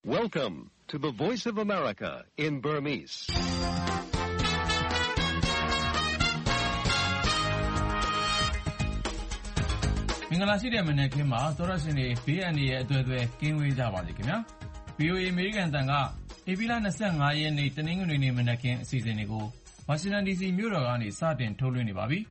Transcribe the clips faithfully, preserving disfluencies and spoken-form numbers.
Welcome to the Voice of America in Burmese. မင်္ဂလာရှိတဲ့မနေ့ခင်းမှာသောရရှင်တွေဘေးအန္တရာယ်အသွယ်သွယ်ကင်းဝေးကြပါစေခင်ဗျာ ဗွီအိုအေ အမေရိကန်တန်ကဧပြီလ၂၅ရက်နေ့တနင်္ဂနွေနေ့မနက်ခင်းအစီအစဉ်တွေကိုဝါရှင်တန်ဒီစီမြို့တော်ကနေစတင်ထုတ်လွှင့်နေပါပြီ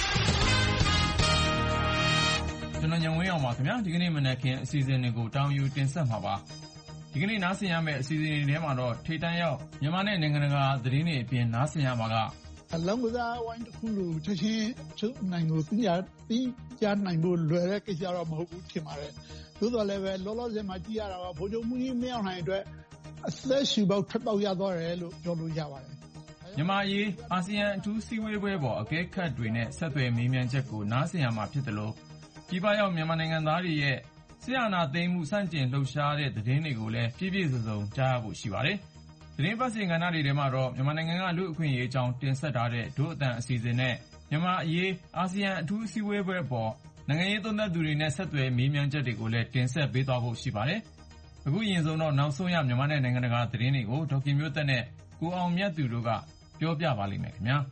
ကျွန်တော်ညဝင်းအောင်ပါခင်ဗျာဒီကနေ့မနက်ခင်းအစီအစဉ်တွေကိုတောင်းယူတင်ဆက်မှာပါဒီကနေ့နားဆင်ရမယ့်အစီအစဉ်တွေထဲမှာတော့ထိပ်တန်းရောက်မြန်မာနဲ့နိုင်ငံတကာသတင်းတွေအပြင်နားဆင်ရမှာကအလုံးကစားဝိုင်းတစ်ခုလိုချက်ချင်းချုပ်နိုင်လို့သိရသိကြနိုင်ဖို့လွယ်တဲ့ကိစ္စတော့မဟုတ်ဘူးထင်ပါတယ်။သို့တော်လည်းပဲလောလောဆယ်မှာကြည့်ရတာကဗိုလ်ချုပ်မှုကြီးမင်းအောင်လှိုင်အတွက်အသက်ရှူပေါက်ထွက်ပေါက်ရသွားတယ်လို့ပြောလို့ရပါတယ်။မြန်မာရေးအာဆီယံအထူးစည်းဝေးပွဲပေါ်အကဲခတ်တွေနဲ့ဆက်သွယ်မေးမြန်းချက်ကိုနားဆင်ရမှာဖြစ်တယ်လို့ပြည်ပရောက်မြန်မာနိုင်ငံသားတွေရဲ့ဆရာနာသိမ်းမှုစန့်ကျင်လှုပ်ရှားတဲ့သတင်းတွေကိုလည်းပြည့်ပြည့်စုံစုံကြားရဖို့ရှိပါတယ်။သတင်းပတ်စင်ကဏ္ဍတွေထဲမှာတော့မြန်မာနိုင်ငံကလူ့အခွင့်အရေးအကြောင်းတင်ဆက်ထားတဲ့ဒုအတန်အစီအစဉ်နဲ့မြန်မာအရေးအာဆီယံအထူးအစည်းအဝေးပွဲပေါ်နိုင်ငံရေးသုံးသပ်သူတွေနဲ့ဆက်သွယ်မေးမြန်းချက်တွေကိုလည်းတင်ဆက်ပေးသွားဖို့ရှိပါတယ်။အခုရင်ဆုံးတော့နောက်ဆုံးရမြန်မာနဲ့နိုင်ငံတကာသတင်းတွေကိုဒေါက်တာမျိုးသက်နဲ့ကိုအောင်မြတ်သူတို့ကပြောပြပါလိမ့်မယ်ခင်ဗျာ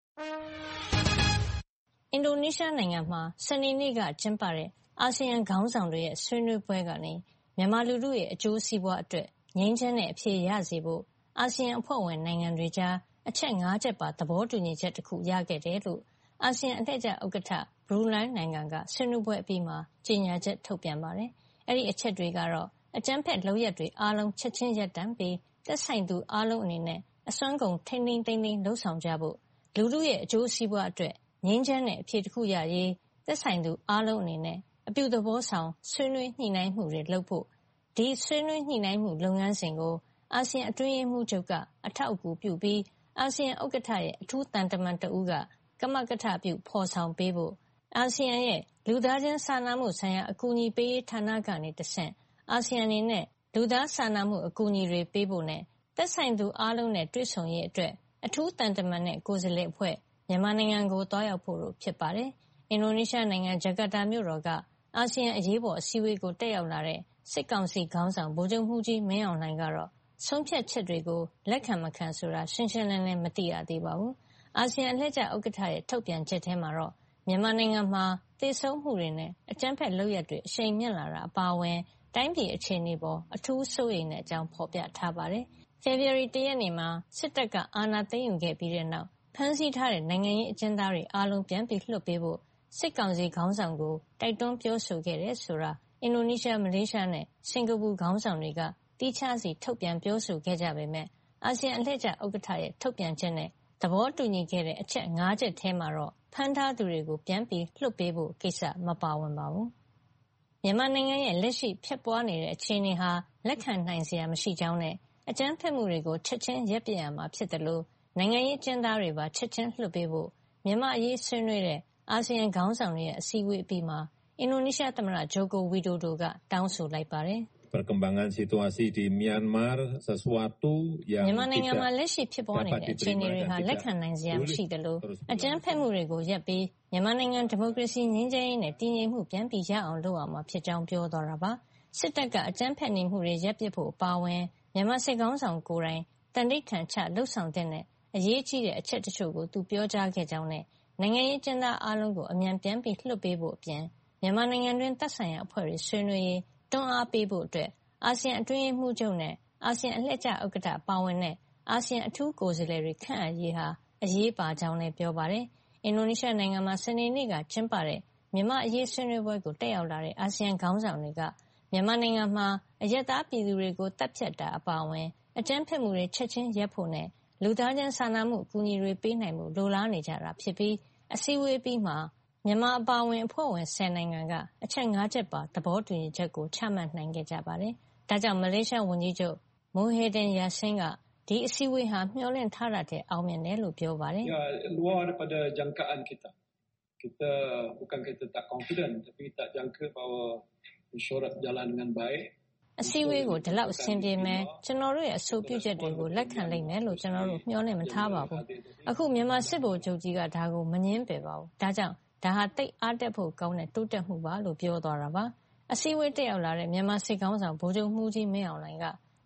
။အင်ဒိုနီးရှားနိုင်ငံမှာစနေနေ့ကကျင်းပတဲ့အာဆီယံခေါင်းဆောင်တွေရဲ့ဆွေးနွေးပွဲကနေမြန်မာလူထုရဲ့အကျိုးစီးပွားအတွက်ငြိမ်းချမ်းတဲ့အဖြေရစေဖို့အာဆီယံအဖွဲ့ဝင်နိုင်ငံတွေကြားအချက်၅ချက်ပါသဘောတူညီချက်တစ်ခုရခဲ့တယ်လို့အာဆီယံအလှည့်ကျဥက္ကဋ္ဌဘရူနိုင်းနိုင်ငံကဆွေးနွေးပွဲအပြီးမှာကြေညာချက်ထုတ်ပြန်ပါတယ်။အဲဒီအချက်တွေကတော့အကြမ်းဖက်လုပ်ရပ်တွေအားလုံးချက်ချင်းရပ်တန့်ပြီးသက်ဆိုင်သူအားလုံးအနေနဲ့အစွမ်းကုန်ထိန်းသိမ်းသိမ်းသိမ်းလုပ်ဆောင်ကြဖို့လူထုရဲ့အကျိုးစီးပွားအတွက်ငြိမ်းချမ်းတဲ့အဖြေတစ်ခုရရေးသက်ဆိုင်သူအားလုံးအနေနဲ့အပြုသဘောဆောင်ဆွေးနွေးညှိနှိုင်းမှုတွေလုပ်ဖို့ဒီဆွေးနွေးညှိနှိုင်းမှုလုပ်ငန်းစဉ်ကိုအာဆီယံအတွင်းရေးမှူးချုပ်ကအထောက်အကူပြုပြီးအာဆီယံဥက္ကဋ္ဌရဲ့အထူးတန်တမန်တဦးကကမကထပြုဖော်ဆောင်ပေးဖို့အာဆီယံရဲ့လူသားချင်းစာနာမှုဆိုင်ရာအကူအညီပေးရေးဌာနကနေတဆင့်အာဆီယံအနေနဲ့လူသားစာနာမှုအကူအညီတွေပေးဖို့နဲ့သက်ဆိုင်သူအားလုံးနဲ့တွေ့ဆုံရေးအတွက်အထူးတန်တမန်နဲ့ကိုယ်စားလှယ်အဖွဲ့မြန်မာနိုင်ငံကိုတွားရောက်ဖို့လို့ဖြစ်ပါတယ်။အင်ဒိုနီးရှားနိုင်ငံဂျကာတာမြို့တော်ကအာဆီယံအရေးပေါ်အစည်းအဝေးကိုတက်ရောက်လာတဲ့စစ်ကောင်စီခေါင်းဆောင်ဗိုလ်ချုပ်မှုကြီးမင်းအောင်လှိုင်ကတော့ဆုံးဖြတ်ချက်တွေကိုလက်ခံမခံဆိုတာရှင်းရှင်းလင်းလင်းမသိရသေးပါဘူး။အာဆီယံအလှည့်ကျဥက္ကဋ္ဌရဲ့ထုတ်ပြန်ချက်ထဲမှာတော့မြန်မာနိုင်ငံမှာသေဆုံးမှုတွေနဲ့အကြမ်းဖက်လုပ်ရပ်တွေအရှိန်မြင့်လာတာအပါအဝင်တိုင်းပြည်အခြေအနေပေါ်အထူးစိုးရိမ်တဲ့အကြောင်းဖော်ပြထားပါတယ်။ဖေဖော်ဝါရီလရက်နေ့မှာစစ်တပ်ကအာဏာသိမ်းယူခဲ့ပြီးတဲ့နောက်ဖမ်းဆီးထားတဲ့နိုင်ငံရေးအကျဉ်းသားတွေအားလုံးပြန်ပြီးလွှတ်ပေးဖို့စစ်ကောင်စီခေါင်းဆောင်ကိုတိုက်တွန်းပြောဆိုခဲ့တယ်ဆိုတာအင်ဒိုနီးရှားမလေးရှားနဲ့စင်ကာပူခေါင်းဆောင်တွေကတိကျစီထုတ်ပြန်ပြောဆိုခဲ့ကြပေမဲ့အာဆီယံအလှည့်ကျဥက္ကဋ္ဌရဲ့ထုတ်ပြန်ချက်နဲ့သဘောတူညီခဲ့တဲ့အချက်၅ချက်ထဲမှာတော့ဖမ်းထားသူတွေကိုပြန်ပြီးလွှတ်ပေးဖို့ကိစ္စမပါဝင်ပါဘူး။မြန်မာနိုင်ငံရဲ့လက်ရှိဖြစ်ပွားနေတဲ့အခြေအနေဟာလက်ခံနိုင်စရာမရှိကြောင်းနဲ့အကြမ်းဖက်မှုတွေကိုချက်ချင်းရပ်ပစ်ရမှာဖြစ်တယ်လို့နိုင်ငံရေးကျဉ်းသားတွေပါချက်ချင်းလွှတ်ပေးဖို့မြန်မာအရေးဆွေးနွေးတဲ့အာဆီယံခေါင်းဆောင်တွေရဲ့အစည်းအဝေးအပြီးမှာအင်ဒိုနီးရှားသမ္မတဂျိုကိုဝီဒိုဒိုကတောင်းဆိုလိုက်ပါတယ်။ Perkembangan situasi di Myanmar sesuatu yang မြန်မာနိုင်ငံမှာလက်ရှိဖြစ်ပေါ်နေတဲ့အခြေအနေတွေဟာလက်ခံနိုင်စရာမရှိသလိုအကြမ်းဖက်မှုတွေကိုရပ်ပြီးမြန်မာနိုင်ငံဒီမိုကရေစီငြိမ်းချမ်းရေးနဲ့တည်ငြိမ်မှုပြန်ပြီးရအောင်လုပ်အောင်မှာဖြစ်ကြောင်းပြောသွားတာပါစစ်တပ်ကအကြမ်းဖက်နေမှုတွေရပ်ပစ်ဖို့အပါအဝင်မြန်မာစစ်ကောင်ဆောင်ကိုယ်တိုင်တန်ဋိဌာန်ချလှုပ်ဆောင်တဲ့အရေးကြီးတဲ့အချက်တချို့ကိုသူပြောကြားခဲ့ကြောင်းနဲ့နိုင်ငံရေးကျဉ်းသားအားလုံးကိုအမြန်ပြန်ပြီးလွှတ်ပေးဖို့အပြင်မြန်မာနိုင်ငံတွင်သက်ဆိုင်ရာအဖွဲ့တွေဆွေးနွေးရေးတွန်းအားပေးဖို့အတွက်အာဆီယံအတွင်းရေးမှူးချုပ်နဲ့အာဆီယံအလှည့်ကျဥက္ကဋ္ဌပါဝင်တဲ့အာဆီယံအထူးကိုယ်စားလှယ်တွေခန့်အပ်ရေးဟာအရေးပါကြောင်းလည်းပြောပါတယ်။အင်ဒိုနီးရှားနိုင်ငံမှာစနေနေ့ကကျင်းပတဲ့မြန်မာအရေးဆွေးနွေးပွဲကိုတက်ရောက်လာတဲ့အာဆီယံခေါင်းဆောင်တွေကမြန်မာနိုင်ငံမှာအရပ်သားပြည်သူတွေကိုတပ်ဖြတ်တာအပါအဝင်အကြမ်းဖက်မှုတွေချက်ချင်းရပ်ဖို့နဲ့လူသားချင်းစာနာမှုအကူအညီတွေပေးနိုင်မှုလိုလားနေကြတာဖြစ်ပြီးအစည်းအဝေးပြီးမှာမြန်မာအပါအဝင်အဖွဲ့ဝင်၁၀နိုင်ငံကအချက်၅ချက်ပါသဘောတူညီချက်ကိုချမှတ်နိုင်ခဲ့ကြပါတယ်။ဒါကြောင့်မလေးရှားဝန်ကြီးချုပ်မိုဟီဒင်ယာဆင်းကဒီအစည်းအဝေးဟာမျှော်လင့်ထားတာတဲ့အောင်မြင်တယ်လို့ပြောပါတယ်။ Ya, luar daripada jangkaan kita. Kita bukan kita tak confident tapi tak jangka bahawa mesyuarat berjalan dengan baik. အစည်းအဝေးကိုဒီလောက်အဆင်ပြေမယ်ကျွန်တော်တို့ရဲ့အဆိုပြုချက်တွေကိုလက်ခံလိုက်မယ်လို့ကျွန်တော်တို့မျှော်လင့်မထားပါဘူးအခုမြန်မာစစ်ဗိုလ်ချုပ်ကြီးကဒါကိုမငြင်းပယ်ပါဘူးဒါကြောင့်ဒါဟာတိတ်အားတက်ဖို့ကောင်းတဲ့တိုးတက်မှုပါလို့ပြောသွားတာပါအစည်းအဝေးတက်ရောက်လာတဲ့မြန်မာစစ်ကောင်ဆောင်ဗိုလ်ချုပ်မှုကြီးမင်းအောင်လှိုင်က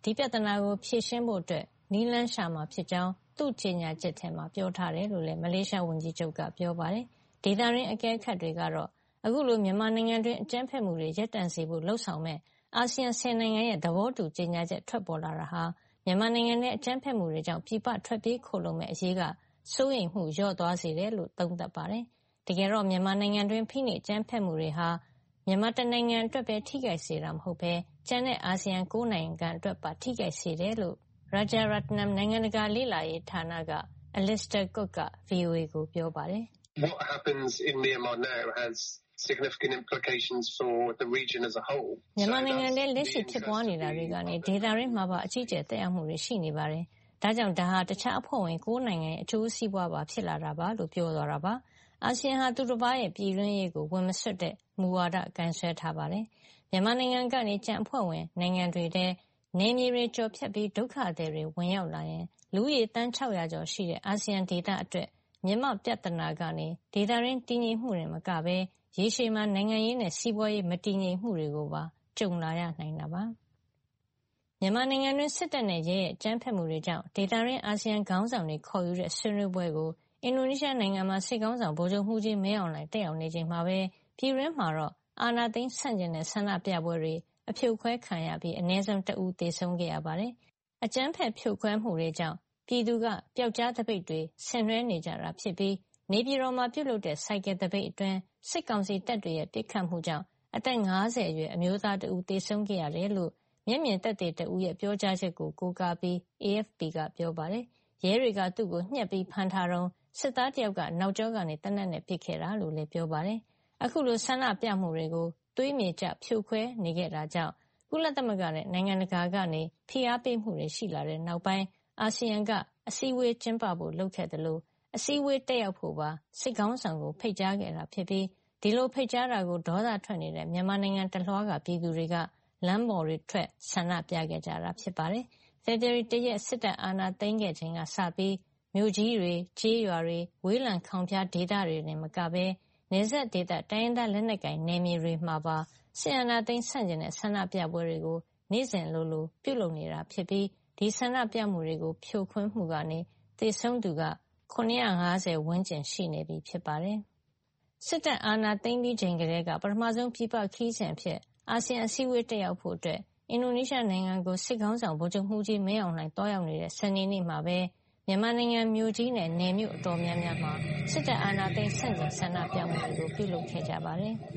ဒီပြဿနာကိုဖြေရှင်းဖို့အတွက်နည်းလမ်းရှာမှာဖြစ်ကြောင်းသူ့ကြေညာချက်ထဲမှာပြောထားတယ်လို့လည်းမလေးရှားဝန်ကြီးချုပ်ကပြောပါတယ်။ဒေသတွင်းအကဲခတ်တွေကတော့အခုလိုမြန်မာနိုင်ငံတွင်းအကြမ်းဖက်မှုတွေရပ်တန့်စေဖို့လှုံ့ဆော်မဲ့အာဆီယံဆယ်နိုင်ငံရဲ့သဘောတူကြေညာချက်ထွက်ပေါ်လာတာဟာမြန်မာနိုင်ငံရဲ့အကြမ်းဖက်မှုတွေကြောင့်ပြည်ပထွက်ပြေးခိုလှုံမဲ့အရေးကစိုးရိမ်မှုလျော့သွားစေတယ်လို့သုံးသပ်ပါတယ်။တကယ်တော့မြန်မာနိုင်ငံတွင်းဖိနှိပ်အကြမ်းဖက်မှုတွေဟာမြန်မာတနိုင်ငံအတွက်ပဲထိခိုက်စေတာမဟုတ်ဘဲကျန်တဲ့အာဆီယံ၉နိုင်ငံအတွက်ပါထိခိုက်စေတယ်လို့Rajaratnam နိုင်ငံတကာလေ့လာရေးဌာနက Alistair Cook က ဗွီအိုအေ ကိုပြောပါတယ်။ What happens in Myanmar now has significant implications for the region as a whole. မြန်မာနိုင်ငံထဲလက်ရှိဖြစ်ပွားနေတာတွေကနေဒေသတွင်းမှာပါအကြီးအကျယ်သက်ရောက်မှုတွေရှိနေပါတယ်။ဒါကြောင့်ဒါဟာတခြားအဖွဲ့ဝင်၉နိုင်ငံရဲ့အကျိုးစီးပွားပါဖြစ်လာတာပါလို့ပြောသွားတာပါ။အာဆီယံဟာသူတစ်ပါးရဲ့ပြည်တွင်းရေးကိုဝင်မစွက်တဲ့မူဝါဒကိုင်စွဲထားပါတယ်။မြန်မာနိုင်ငံကနေကျန်အဖွဲ့ဝင်နိုင်ငံတွေထဲနယ်မြေတွေကျော်ဖြတ်ပြီးဒုက္ခသည်တွေဝင်ရောက်လာရင်လူဦးရေတန်း၆ရာကျော်ရှိတဲ့အာဆီယံဒေသအတွက်မြန်မာပြဿနာကနေဒေသရင်းတည်ငြိမ်မှုတွေမကဘဲရေရှည်မှာနိုင်ငံရေးနဲ့စီးပွားရေးမတည်ငြိမ်မှုတွေကိုပါကြုံလာရနိုင်တာပါမြန်မာနိုင်ငံတွင်းစစ်တပ်နဲ့ရဲရဲ့အကြမ်းဖက်မှုတွေကြောင့်ဒေသရင်းအာဆီယံခေါင်းဆောင်တွေခေါ်ယူတဲ့ဆွေးနွေးပွဲကိုအင်ဒိုနီးရှားနိုင်ငံမှာစစ်ကောင်ဆောင်ဗိုလ်ချုပ်မှုကြီးမင်းအောင်လှိုင်တက်ရောက်နေချိန်မှာပဲပြည်တွင်းမှာတော့အာဏာသိမ်းဆန့်ကျင်တဲ့ဆန္ဒပြပွဲတွေအဖြိုခွဲခံရပြီးအနည်းဆုံးတဦးသေဆုံးခဲ့ရပါတယ်။အကြမ်းဖက်ဖြိုခွဲမှုတွေကြောင့်ပြည်သူကပျောက်ကြားသပိတ်တွေဆင်နွှဲနေကြတာဖြစ်ပြီးနေပြည်တော်မှာပြုလုပ်တဲ့စိုက်ကယ်သပိတ်အတွင်းစစ်ကောင်စီတပ်တွေရဲ့ပစ်ခတ်မှုကြောင့်အသက်၅၀အရွယ်အမျိုးသားတဦးသေဆုံးခဲ့ရတယ်လို့မျက်မြင်သက်သေတဦးရဲ့ပြောကြားချက်ကိုကိုးကားပြီး A F P ကပြောပါတယ်။ရဲတွေကသူ့ကိုညှက်ပြီးဖမ်းထားတော့စစ်သားတယောက်ကနောက်ကျောကနေတနက်နဲ့ပစ်ခဲ့တာလို့လည်းပြောပါတယ်။အခုလိုဆန္ဒပြမှုတွေကိုသွေးမြေကျဖြိုခွဲနေခဲ့တာကြောင့်ကုလသမဂ္ဂနဲ့နိုင်ငံတကာကနေဖိအားပေးမှုတွေရှိလာတဲ့နောက်ပိုင်းအာဆီယံကအစည်းအဝေးကျင်းပဖို့လုပ်ခဲ့တယ်လို့အစည်းအဝေးတက်ရောက်ဖို့ပါစစ်ကောင်းဆောင်ကိုဖိတ်ကြားခဲ့တာဖြစ်ပြီးဒီလိုဖိတ်ကြားတာကိုဒေါသထွက်နေတဲ့မြန်မာနိုင်ငံတလွှားကပြည်သူတွေကလမ်းပေါ်တွေထွက်ဆန္ဒပြခဲ့ကြတာဖြစ်ပါတယ်။ဖေဖော်ဝါရီလရက်စစ်တပ်အာဏာသိမ်းခဲ့ချိန်ကစပြီးမြို့ကြီးတွေကျေးရွာတွေဝေးလံခေါင်ဖျားဒေသတွေနဲ့မကဘဲနယ်စပ်ဒေသတိုင်းရင်းသားလက်နက်ကိုင်နယ်မြေတွေမှာပါစစ်အာဏာသိမ်းဆန့်ကျင်တဲ့ဆန္ဒပြပွဲတွေကိုနေ့စဉ်လိုလိုပြုလုပ်နေတာဖြစ်ပြီးဒီဆန္ဒပြမှုတွေကိုဖြိုခွင်းမှုကနေသေဆုံးသူက၇၅၀ဝန်းကျင်ရှိနေပြီဖြစ်ပါတယ်။စစ်တပ်အာဏာသိမ်းပြီးချိန်ကတည်းကပထမဆုံးပြည်ပခရီးစဉ်အဖြစ်အာဆီယံအစည်းအဝေးတက်ရောက်ဖို့အတွက်အင်ဒိုနီးရှားနိုင်ငံကိုစစ်ခေါင်းဆောင်ဗိုလ်ချုပ်မှုကြီးမင်းအောင်လှိုင်တွားရောက်နေတဲ့စနေနေ့မှာပဲမြန်မာနိုင်ငံမြို့ကြီးနဲ့နယ်မြို့အတော်များများမှာစစ်တပ်အာဏာသိမ်းဆန့်ကျင်ဆန္ဒပြမှုတွေကိုပြုလုပ်ခဲ့ကြပါတယ်။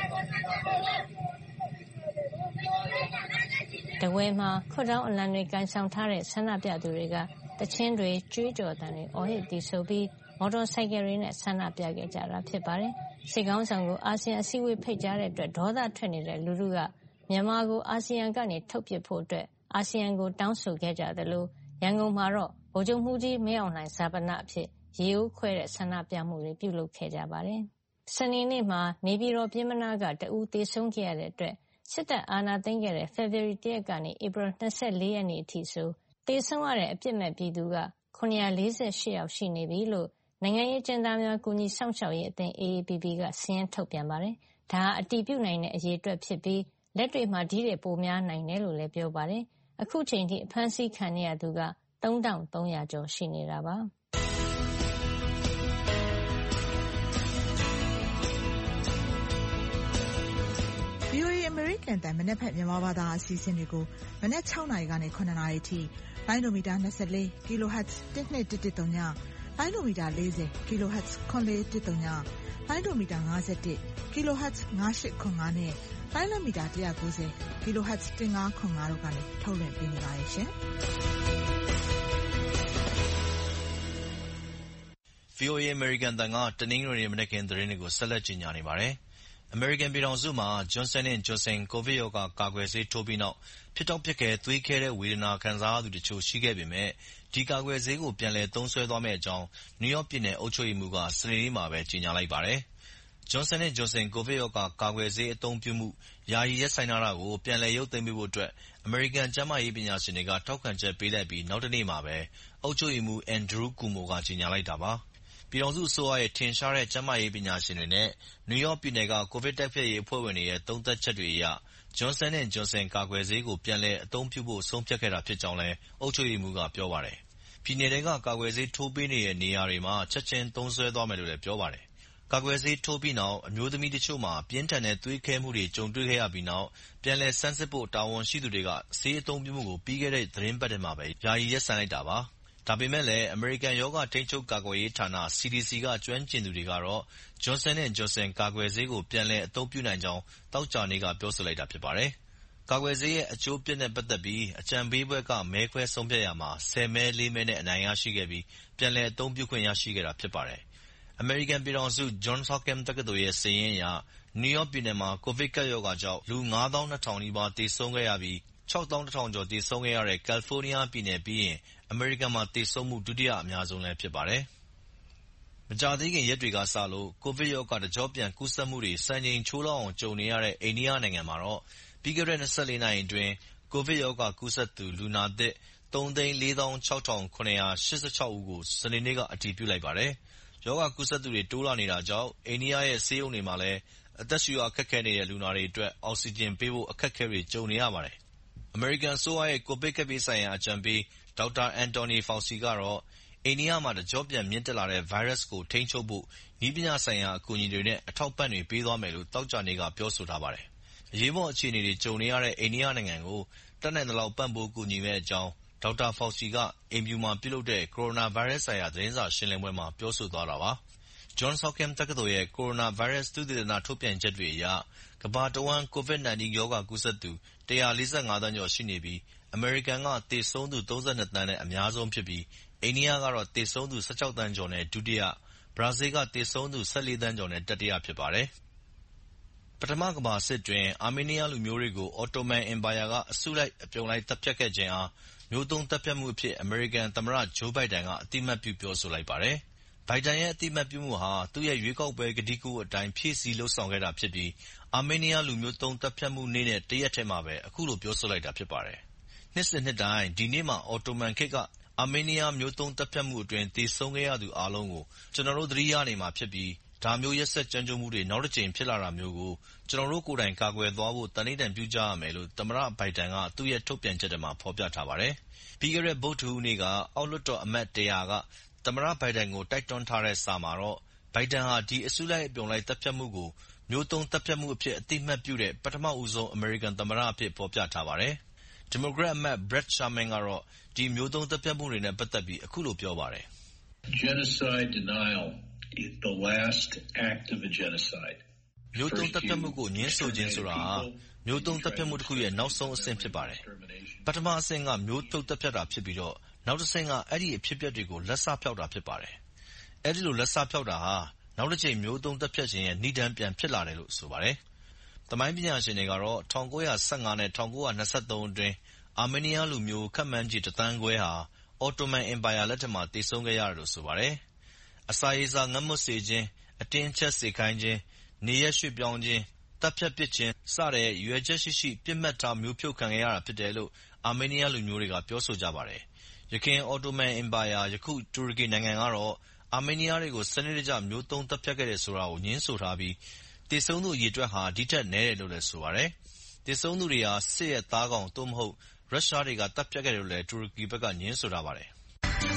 တဝဲမှာခွတ်တောင်းအလံတွေကင်ဆောင်ထားတဲ့ဆန္ဒပြသူတွေကတချင်းတွေကြွေးကြော်သံတွေအော်ဟစ်တီးဆိုပြီးမော်တော်ဆိုင်ကယ်တွေနဲ့ဆန္ဒပြခဲ့ကြတာဖြစ်ပါတယ်။စစ်ကောင်ဆောင်ကိုအာဆီယံအစည်းအဝေးဖိတ်ကြားတဲ့အတွက်ဒေါသထွက်နေတဲ့လူထုကမြန်မာကိုအာဆီယံကနေထုတ်ပစ်ဖို့အတွက်အာဆီယံကိုတောင်းဆိုခဲ့ကြတယ်လို့ရန်ကုန်မှာတော့ဗိုလ်ချုပ်မှုကြီးမင်းအောင်လှိုင်ဇာပနအဖြစ်ရေအိုးခွဲတဲ့ဆန္ဒပြမှုတွေပြုလုပ်ခဲ့ကြပါတယ်။စနေနေ့မှာနေပြည်တော်ပြည်မနာကတဦးသေဆုံးခဲ့ရတဲ့အတွက်စစ်တပ်အာဏာသိမ်းခဲ့တဲ့ဖေဖော်ဝါရီလရက်ကနေဧပြီ၂၄ရက်နေ့အထိဆိုသေဆုံးရတဲ့အပြစ်မဲ့ပြည်သူက၇၄၈ယောက်ရှိနေပြီလို့နိုင်ငံရေးကျဉ်းသားများကူညီစောင့်ရှောက်ရေးအသင်း A A P P ကစာရင်းထုတ်ပြန်ပါတယ်။ဒါဟာအတည်ပြုနိုင်တဲ့အရေအတွက်ဖြစ်ပြီးလက်တွေ့မှာဒီတွေပိုများနိုင်တယ်လို့လည်းပြောပါတယ်။အခုချိန်ထိအဖမ်းဆီးခံရသူက၃ထောင်၃ရာကျော်ရှိနေတာပါ။ V O A အမေရိကန်တန်မနက်ဖြန်မြန်မာဘာသာအစီအစဉ်တွေကိုမနက်၆နာရီကနေ၇နာရီထိလိုင်းဒိုမီတာ၂၄ kHz တစ်နှစ်တစ်တစ်သုံးညလိုင်းဒိုမီတာ၄၀ kHz ခွန်လေးတစ်သုံးညလိုင်းဒိုမီတာ၅၁ kHz ၅၈ခွန်၅နဲ့လိုင်းလမီတာ၁၉၀ kHz ၁၅ခွန်၅တို့ကနေထုတ်လွှင့်ပေးနေပါရဲ့ရှင်။ V O A အမေရိကန်တန်ကတနင်္ဂနွေနေ့မနက်ခင်းသတင်းတွေကိုဆက်လက်ကြီးညာနေပါတယ်။အမေရိကန်ပြည်ထောင်စုမှာ Johnson and Johnson ကိုဗစ်ရောဂါကာကွယ်ဆေးထိုးပြီးနောက်ဖြစ်တောက်ဖြစ်ခဲသွေးခဲတဲ့ဝေဒနာခံစားရသူတချို့ရှိခဲ့ပေမဲ့ဒီကာကွယ်ဆေးကိုပြန်လည်သုံးစွဲသွားမယ့်အကြောင်းနယူးယောက်ပြည်နယ်အုပ်ချုပ်ရေးမှူးကစနေနေ့မှာပဲကြေညာလိုက်ပါတယ်။ Johnson and Johnson ကိုဗစ်ရောဂါကာကွယ်ဆေးအသုံးပြုမှုယာယီရပ်ဆိုင်းထားတာကိုပြန်လည်ရုပ်သိမ်းပေးဖို့အတွက်အမေရိကန်ကျန်းမာရေးပညာရှင်တွေကထောက်ခံချက်ပေးလိုက်ပြီးနောက်တနေ့မှာပဲအုပ်ချုပ်ရေးမှူး Andrew Cuomo ကကြေညာလိုက်တာပါ။ပြည်ထောင်စုအစိုးရရဲ့ထင်ရှားတဲ့ကျန်းမာရေးပညာရှင်တွေနဲ့နယူးယောက်ပြည်နယ်ကကိုဗစ်တိုက်ဖျက်ရေးအဖွဲ့ဝင်တွေရဲ့သုံးသပ်ချက်တွေအရ Johnson and Johnson ကာကွယ်ဆေးကိုပြန်လည်အသုံးပြုဖို့ဆုံးဖြတ်ခဲ့တာဖြစ်ကြောင်းလည်းအုပ်ချုပ်ရေးမှူးကပြောပါတယ်။ပြည်နယ်တွေကကာကွယ်ဆေးထိုးပေးနေတဲ့နေရာတွေမှာချက်ချင်းသုံးစွဲသွားမယ်လို့လည်းပြောပါတယ်။ကာကွယ်ဆေးထိုးပြီးနောက်အမျိုးသမီးတချို့မှာပြင်းထန်တဲ့သွေးခဲမှုတွေကြုံတွေ့ခဲ့ရပြီးနောက်ပြန်လည်ဆန်းစစ်ဖို့တာဝန်ရှိသူတွေကဆေးအသုံးပြုမှုကိုပြီးခဲ့တဲ့သီတင်းပတ်ထဲမှာပဲယာယီရပ်ဆိုင်းလိုက်တာပါ။ဒါပေမဲ့လည်းအမေရိကန်ရောဂါထိန်းချုပ်ကာကွယ်ရေးဌာန C D C ကကျွမ်းကျင်သူတွေကတော့ Johnson and Johnson ကာကွယ်ဆေးကိုပြန်လည်အသုံးပြုနိုင်ကြောင်းသောကြာနေ့ကပြောဆိုလိုက်တာဖြစ်ပါတယ်။ကာကွယ်ဆေးရဲ့အကျိုးအပြစ်နဲ့ပတ်သက်ပြီးအကြံပေးဘက်ကမဲခွဲဆုံးဖြတ်ရာမှာဆယ်မဲလေးမဲနဲ့အနိုင်ရရှိခဲ့ပြီးပြန်လည်အသုံးပြုခွင့်ရရှိခဲ့တာဖြစ်ပါတယ်။အမေရိကန်ပြည်ထောင်စု Johns Hopkins တက္ကသိုလ်ရဲ့စာရင်းအရနယူးယောက်ပြည်နယ်မှာကိုဗစ်ကပ်ရောဂါကြောင့်လူငါးသောင်းနှစ်ထောင်နီးပါးသေဆုံးခဲ့ရပြီးခြောက်သောင်းတစ်ထောင်ကျော်သေဆုံးခဲ့ရတဲ့ကယ်လီဖိုးနီးယားပြည်နယ်ပြီးရင်အမေရိကန်မှာသေဆုံးမှုဒုတိယအများဆုံးလည်းဖြစ်ပါတယ်။မကြာသေးခင်ရက်တွေကစလို့ကိုဗစ်ရောဂါတကျော့ပြန်ကူးစက်မှုတွေစံချိန်ချိုးလောက်အောင်ကြုံနေရတဲ့အိန္ဒိယနိုင်ငံမှာတော့ပြီးခဲ့တဲ့၂၄နာရီအတွင်းကိုဗစ်ရောဂါကူးစက်သူလူနာသစ်သုံးသိန်းလေးသောင်းခြောက်ထောင်ခုနှစ်ရာ၈၆ဦးကိုစနေနေ့ကအတည်ပြုလိုက်ပါတယ်။ရောဂါကူးစက်သူတွေတိုးလာနေတာကြောင့်အိန္ဒိယရဲ့ဆေးရုံတွေမှာလည်းအသက်ရှူရခက်ခဲနေတဲ့လူနာတွေအတွက်အောက်ဆီဂျင်ပေးဖို့အခက်အခဲတွေကြုံနေရပါတယ်။အမေရိကန်အစိုးရရဲ့ကိုဗစ်ကပ်ဘေးဆိုင်ရာအကြံပေးဒေါက်တာအန်တိုနီဖာစီကတော့အိန္ဒိယမှာတကျော့ပြန်မြင့်တက်လာတဲ့ဗိုင်းရပ်စ်ကိုထိန်းချုပ်ဖို့နည်းပညာဆိုင်ရာအကူအညီတွေနဲ့အထောက်အပံ့တွေပေးသွားမယ်လို့သောကြာနေ့ကပြောဆိုထားပါတယ်။အရေးပေါ်အခြေအနေတွေကြုံနေရတဲ့အိန္ဒိယနိုင်ငံကိုတတ်နိုင်သလောက်ပံ့ပိုးကူညီမယ့်အကြောင်းဒေါက်တာဖောစီကအိမ်ဖြူမှာပြုလုပ်တဲ့ကိုရိုနာဗိုင်းရပ်စ်ဆိုင်ရာသတင်းစာရှင်းလင်းပွဲမှာပြောဆိုသွားတာပါ။ Johns Hopkins တက္ကသိုလ်ရဲ့ကိုရိုနာဗိုင်းရပ်စ်သုတေသနထုတ်ပြန်ချက်တွေအရကမ္ဘာတဝန်းကိုဗစ်၁၉ရောဂါကူးစက်သူ၁၄၅သန်းကျော်ရှိနေပြီးအမေရိကန်ကသေဆုံးသူ၃၂သန်းနဲ့အများဆုံးဖြစ်ပြီးအိန္ဒိယကတော့သေဆုံးသူ၁၆သန်းကျော်နဲ့ဒုတိယ၊ဘရာဇီးလ်ကသေဆုံးသူ၁၄သန်းကျော်နဲ့တတိယဖြစ်ပါတယ်။ပထမကမ္ဘာစစ်အတွင်းအာမေးနီးယားလူမျိုးတွေကိုအော်တိုမန်အင်ပါယာကအစုလိုက်အပြုံလိုက်သတ်ဖြတ်ခဲ့ခြင်းအားမျိုးသုဉ်းသတ်ဖြတ်မှုအဖြစ်အမေရိကန်သမ္မတဂျိုးဘိုင်ဒန်ကအသိအမှတ်ပြုပြောဆိုလိုက်ပါတယ်။ဘိုင်ဒန်ရဲ့အသိအမှတ်ပြုမှုဟာသူ့ရဲ့ရွေးကောက်ပွဲကတိကဝတ်အတိုင်းဖြည့်ဆည်းလုပ်ဆောင်ခဲ့တာဖြစ်ပြီးအာမေးနီးယားလူမျိုးသုဉ်းသတ်ဖြတ်မှုနေ့နဲ့တရက်တည်းမှာပဲအခုလိုပြောဆိုလိုက်တာဖြစ်ပါတယ်။နှစ်စဉ်နှစ်တိုင်းဒီနေ့မှာအော်တိုမန်ခေတ်ကအာမေးနီးယားမျိုးသုဉ်းသတ်ဖြတ်မှုအတွင်းသေဆုံးခဲ့ရသူအားလုံးကိုကျနော်တို့သတိရနေမှာဖြစ်ပြီးဒါမျိုးရက်စက်ကြမ်းကြုတ်မှုတွေနောက်တကြိမ်ဖြစ်လာတာမျိုးကိုကျနော်တို့ကိုယ်တိုင်ကာကွယ်သွားဖို့သန္နိဋ္ဌာန်ပြုကြရမယ်လို့သမ္မတဘိုင်ဒန်ကသူ့ရဲ့ထုတ်ပြန်ချက်ထဲမှာဖော်ပြထားပါတယ်။ပြီးခဲ့တဲ့ဗုဒ္ဓဟူးနေ့ကအောက်လွှတ်တော်အမတ်တရာကသမ္မတဘိုင်ဒန်ကိုတိုက်တွန်းထားတဲ့စာမှာတော့ဘိုင်ဒန်ဟာဒီအစုလိုက်အပြုံလိုက်သတ်ဖြတ်မှုကိုမျိုးသုဉ်းသတ်ဖြတ်မှုအဖြစ်အသိအမှတ်ပြုတဲ့ပထမဦးဆုံးအမေရိကန်သမ္မတအဖြစ်ဖော်ပြထားပါတယ်။ဒီမိုကရက်အမတ် Brett Sherman ကတော့ဒီမျိုးသုဉ်းသတ်ဖြတ်မှုတွေနဲ့ပတ်သက်ပြီးအခုလိုပြောပါတယ်။ Genocide denial is the last act of a genocide. မျိုးသုဉ်းသတ်ဖြတ်မှုကိုငြင်းဆိုခြင်းဆိုတာဟာမျိုးသုဉ်းသတ်ဖြတ်မှုတစ်ခုရဲ့နောက်ဆုံးအဆင့်ဖြစ်ပါတယ်။ပထမအဆင့်ကမျိုးသုဉ်းသတ်ဖြတ်တာဖြစ်ပြီးတော့နောက်တစ်ဆင့်ကအဲ့ဒီအဖြစ်အပျက်တွေကိုလက်စဖျောက်တာဖြစ်ပါတယ်။အဲ့ဒီလိုလက်စဖျောက်တာဟာနောက်တစ်ချိန်မျိုးသုဉ်းသတ်ဖြတ်ခြင်းရဲ့နိဒါန်းပြန်ဖြစ်လာတယ်လို့ဆိုပါတယ်။သမိုင်းပညာရှင်တွေကတော့၁၉၁၅နဲ့၁၉၂၃အတွင်းအာမေးနီးယားလူမျိုးခန့်မှန်းခြေတစ်သန်းခွဲဟာအော်တိုမန်အင်ပါယာလက်ထက်မှာသေဆုံးခဲ့ရတယ်လို့ဆိုပါတယ်။အစာရေစာငတ်မွတ်စေခြင်း၊အတင်းအကျပ်စေခိုင်းခြင်း၊နေရပ်ရွှေ့ပြောင်းခြင်း၊သတ်ဖြတ်ပစ်ခြင်းစတဲ့ရည်ရွယ်ချက်ရှိရှိပစ်မှတ်ထားမျိုးဖြုတ်ခံခဲ့ရတာဖြစ်တယ်လို့အာမေးနီးယားလူမျိုးတွေကပြောဆိုကြပါတယ်။ယခင်အော်တိုမန်အင်ပါယာယခုတူရကီနိုင်ငံကတော့အာမေးနီးယားတွေကိုစနစ်တကျမျိုးသုဉ်းသတ်ဖြတ်ခဲ့တယ်ဆိုတာကိုငြင်းဆိုထားပြီးသေဆုံးသူအရေအတွက်ဟာဒီထက်နည်းတယ်လို့လည်းဆိုပါတယ်။သေဆုံးသူတွေဟာစစ်ရဲ့သားကောင်သို့မဟုတ်ရုရှားတွေကသတ်ဖြတ်ခဲ့တယ်လို့လည်းတူရကီဘက်ကငြင်းဆိုထားပါတယ်။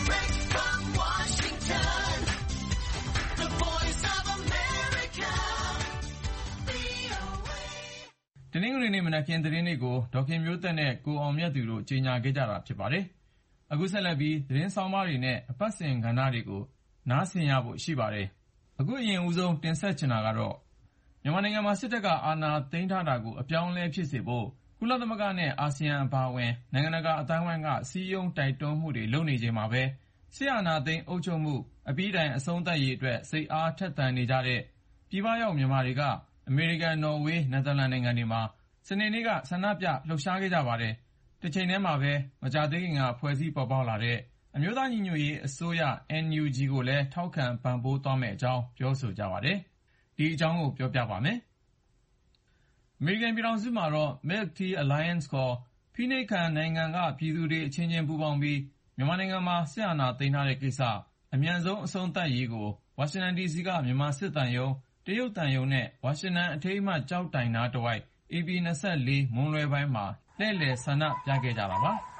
တနင်္ဂနွေနေ့မနက်ခင်းသတင်းတွေကိုဒေါက်ခင်မျိုးသက်နဲ့ကိုအောင်မြတ်သူတို့ကြေညာခဲ့ကြတာဖြစ်ပါတယ်။အခုဆက်လက်ပြီးသတင်းဆောင်မတွေနဲ့အပတ်စဉ်ကဏ္ဍတွေကိုနားဆင်ရဖို့ရှိပါတယ်။အခုအရင်ဦးဆုံးတင်ဆက်ချင်တာကတော့မြန်မာနိုင်ငံမှာစစ်တပ်ကအာဏာသိမ်းထားတာကိုအပြောင်းအလဲဖြစ်စေဖို့ကုလသမဂ္ဂနဲ့အာဆီယံအပါအဝင်နိုင်ငံတကာအသိုင်းအဝိုင်းကစည်းရုံးတိုက်တွန်းမှုတွေလုပ်နေချိန်မှာပဲစစ်အာဏာသိမ်းအုပ်ချုပ်မှုအပြီးတိုင်အဆုံးသတ်ရေးအတွက်စိတ်အားထက်သန်နေကြတဲ့ပြည်ပရောက်မြန်မာတွေကအမေရိကန်၊နော်ဝေး၊နယ်သာလန်နိုင်ငံတွေမှာစနေနေ့ကဆန္ဒပြလှုပ်ရှားခဲ့ကြပါတယ်။တစ်ချိန်တည်းမှာပဲမကြာသေးခင်ကဖွဲ့စည်းပေါ်ပေါက်လာတဲ့အမျိုးသားညီညွတ်ရေးအစိုးရ N U G ကိုလည်းထောက်ခံပံ့ပိုးသွားမယ့်အကြောင်းပြောဆိုကြပါတယ်။ဒီအကြောင်းကိုပြောပြပါမယ်။ အမေရိကန်ပြည်ထောင်စုမှာတော့ Milk Tea Alliance ခေါ်ဖိနှိပ်ခံနိုင်ငံကပြည်သူတွေအချင်းချင်းပူးပေါင်းပြီးမြန်မာနိုင်ငံမှာစစ်အာဏာသိမ်းထားတဲ့ကိစ္စအမြန်ဆုံးအဆုံးသတ်ရေးကိုဝါရှင်တန်ဒီစီကမြန်မာစစ်သံရုံး၊တရုတ်သံရုံးနဲ့ဝါရှင်တန်အထိမ်းအမှတ်ကျောက်တိုင်နားတဝိုက်ဧပြီ၂၄မွန်းလွဲပိုင်းမှာလှည့်လည်ဆန္ဒပြခဲ့ကြတာပါ။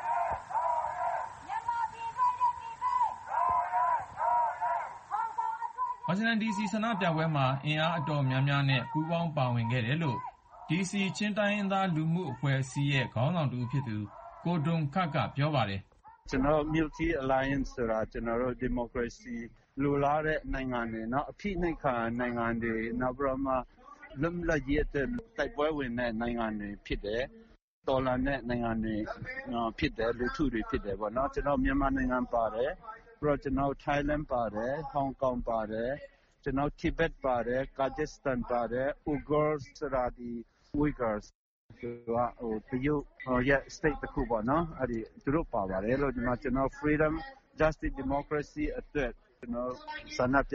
ဝါရှင်တန်ဒီစီဆန္ဒပြပွဲမှာအင်အားအတော်များများနဲ့ပူးပေါင်းပါဝင်ခဲ့တယ်လို့ဒီစီချင်းတိုင်းရင်းသားလူမှုအဖွဲ့အစည်းရဲ့ခေါင်းဆောင်တဦးဖြစ်သူကိုဒွန်ခတ်ကပြောပါတယ်။ကျွန်တော် Multi Alliance ဆိုတာကျွန်တော်တို့ democracy လိုလားတဲ့နိုင်ငံတွေနော်အဖိနှိပ်ခံနိုင်ငံတွေနောက်ပြီးတော့မှလွတ်လပ်ရေးတဲ့တိုက်ပွဲဝင်တဲ့နိုင်ငံတွေဖြစ်တယ်။တော်လှန်တဲ့နိုင်ငံတွေဖြစ်တယ်လူထုတွေဖြစ်တယ်ပေါ့နော်ကျွန်တော်မြန်မာနိုင်ငံပါတယ်ပြီးတော့ကျွန်တော် Thailand ပါတယ်ဟောင်ကောင်ပါတယ်ကျွန်တော် Tibet ပါတယ် Kyrgyzstan ပါတယ် Uyghurs ဆိုတာဒီ Uyghurs ဆိုတာဟိုတရုတ်ရဲ့ state တစ်ခုပေါ့နော်အဲ့ဒီသူတို့ပါပါတယ်လို့ဒီမှာကျွန်တော် freedom justice democracy အတွက်ကျွန်တော်ဆန္ဒပြ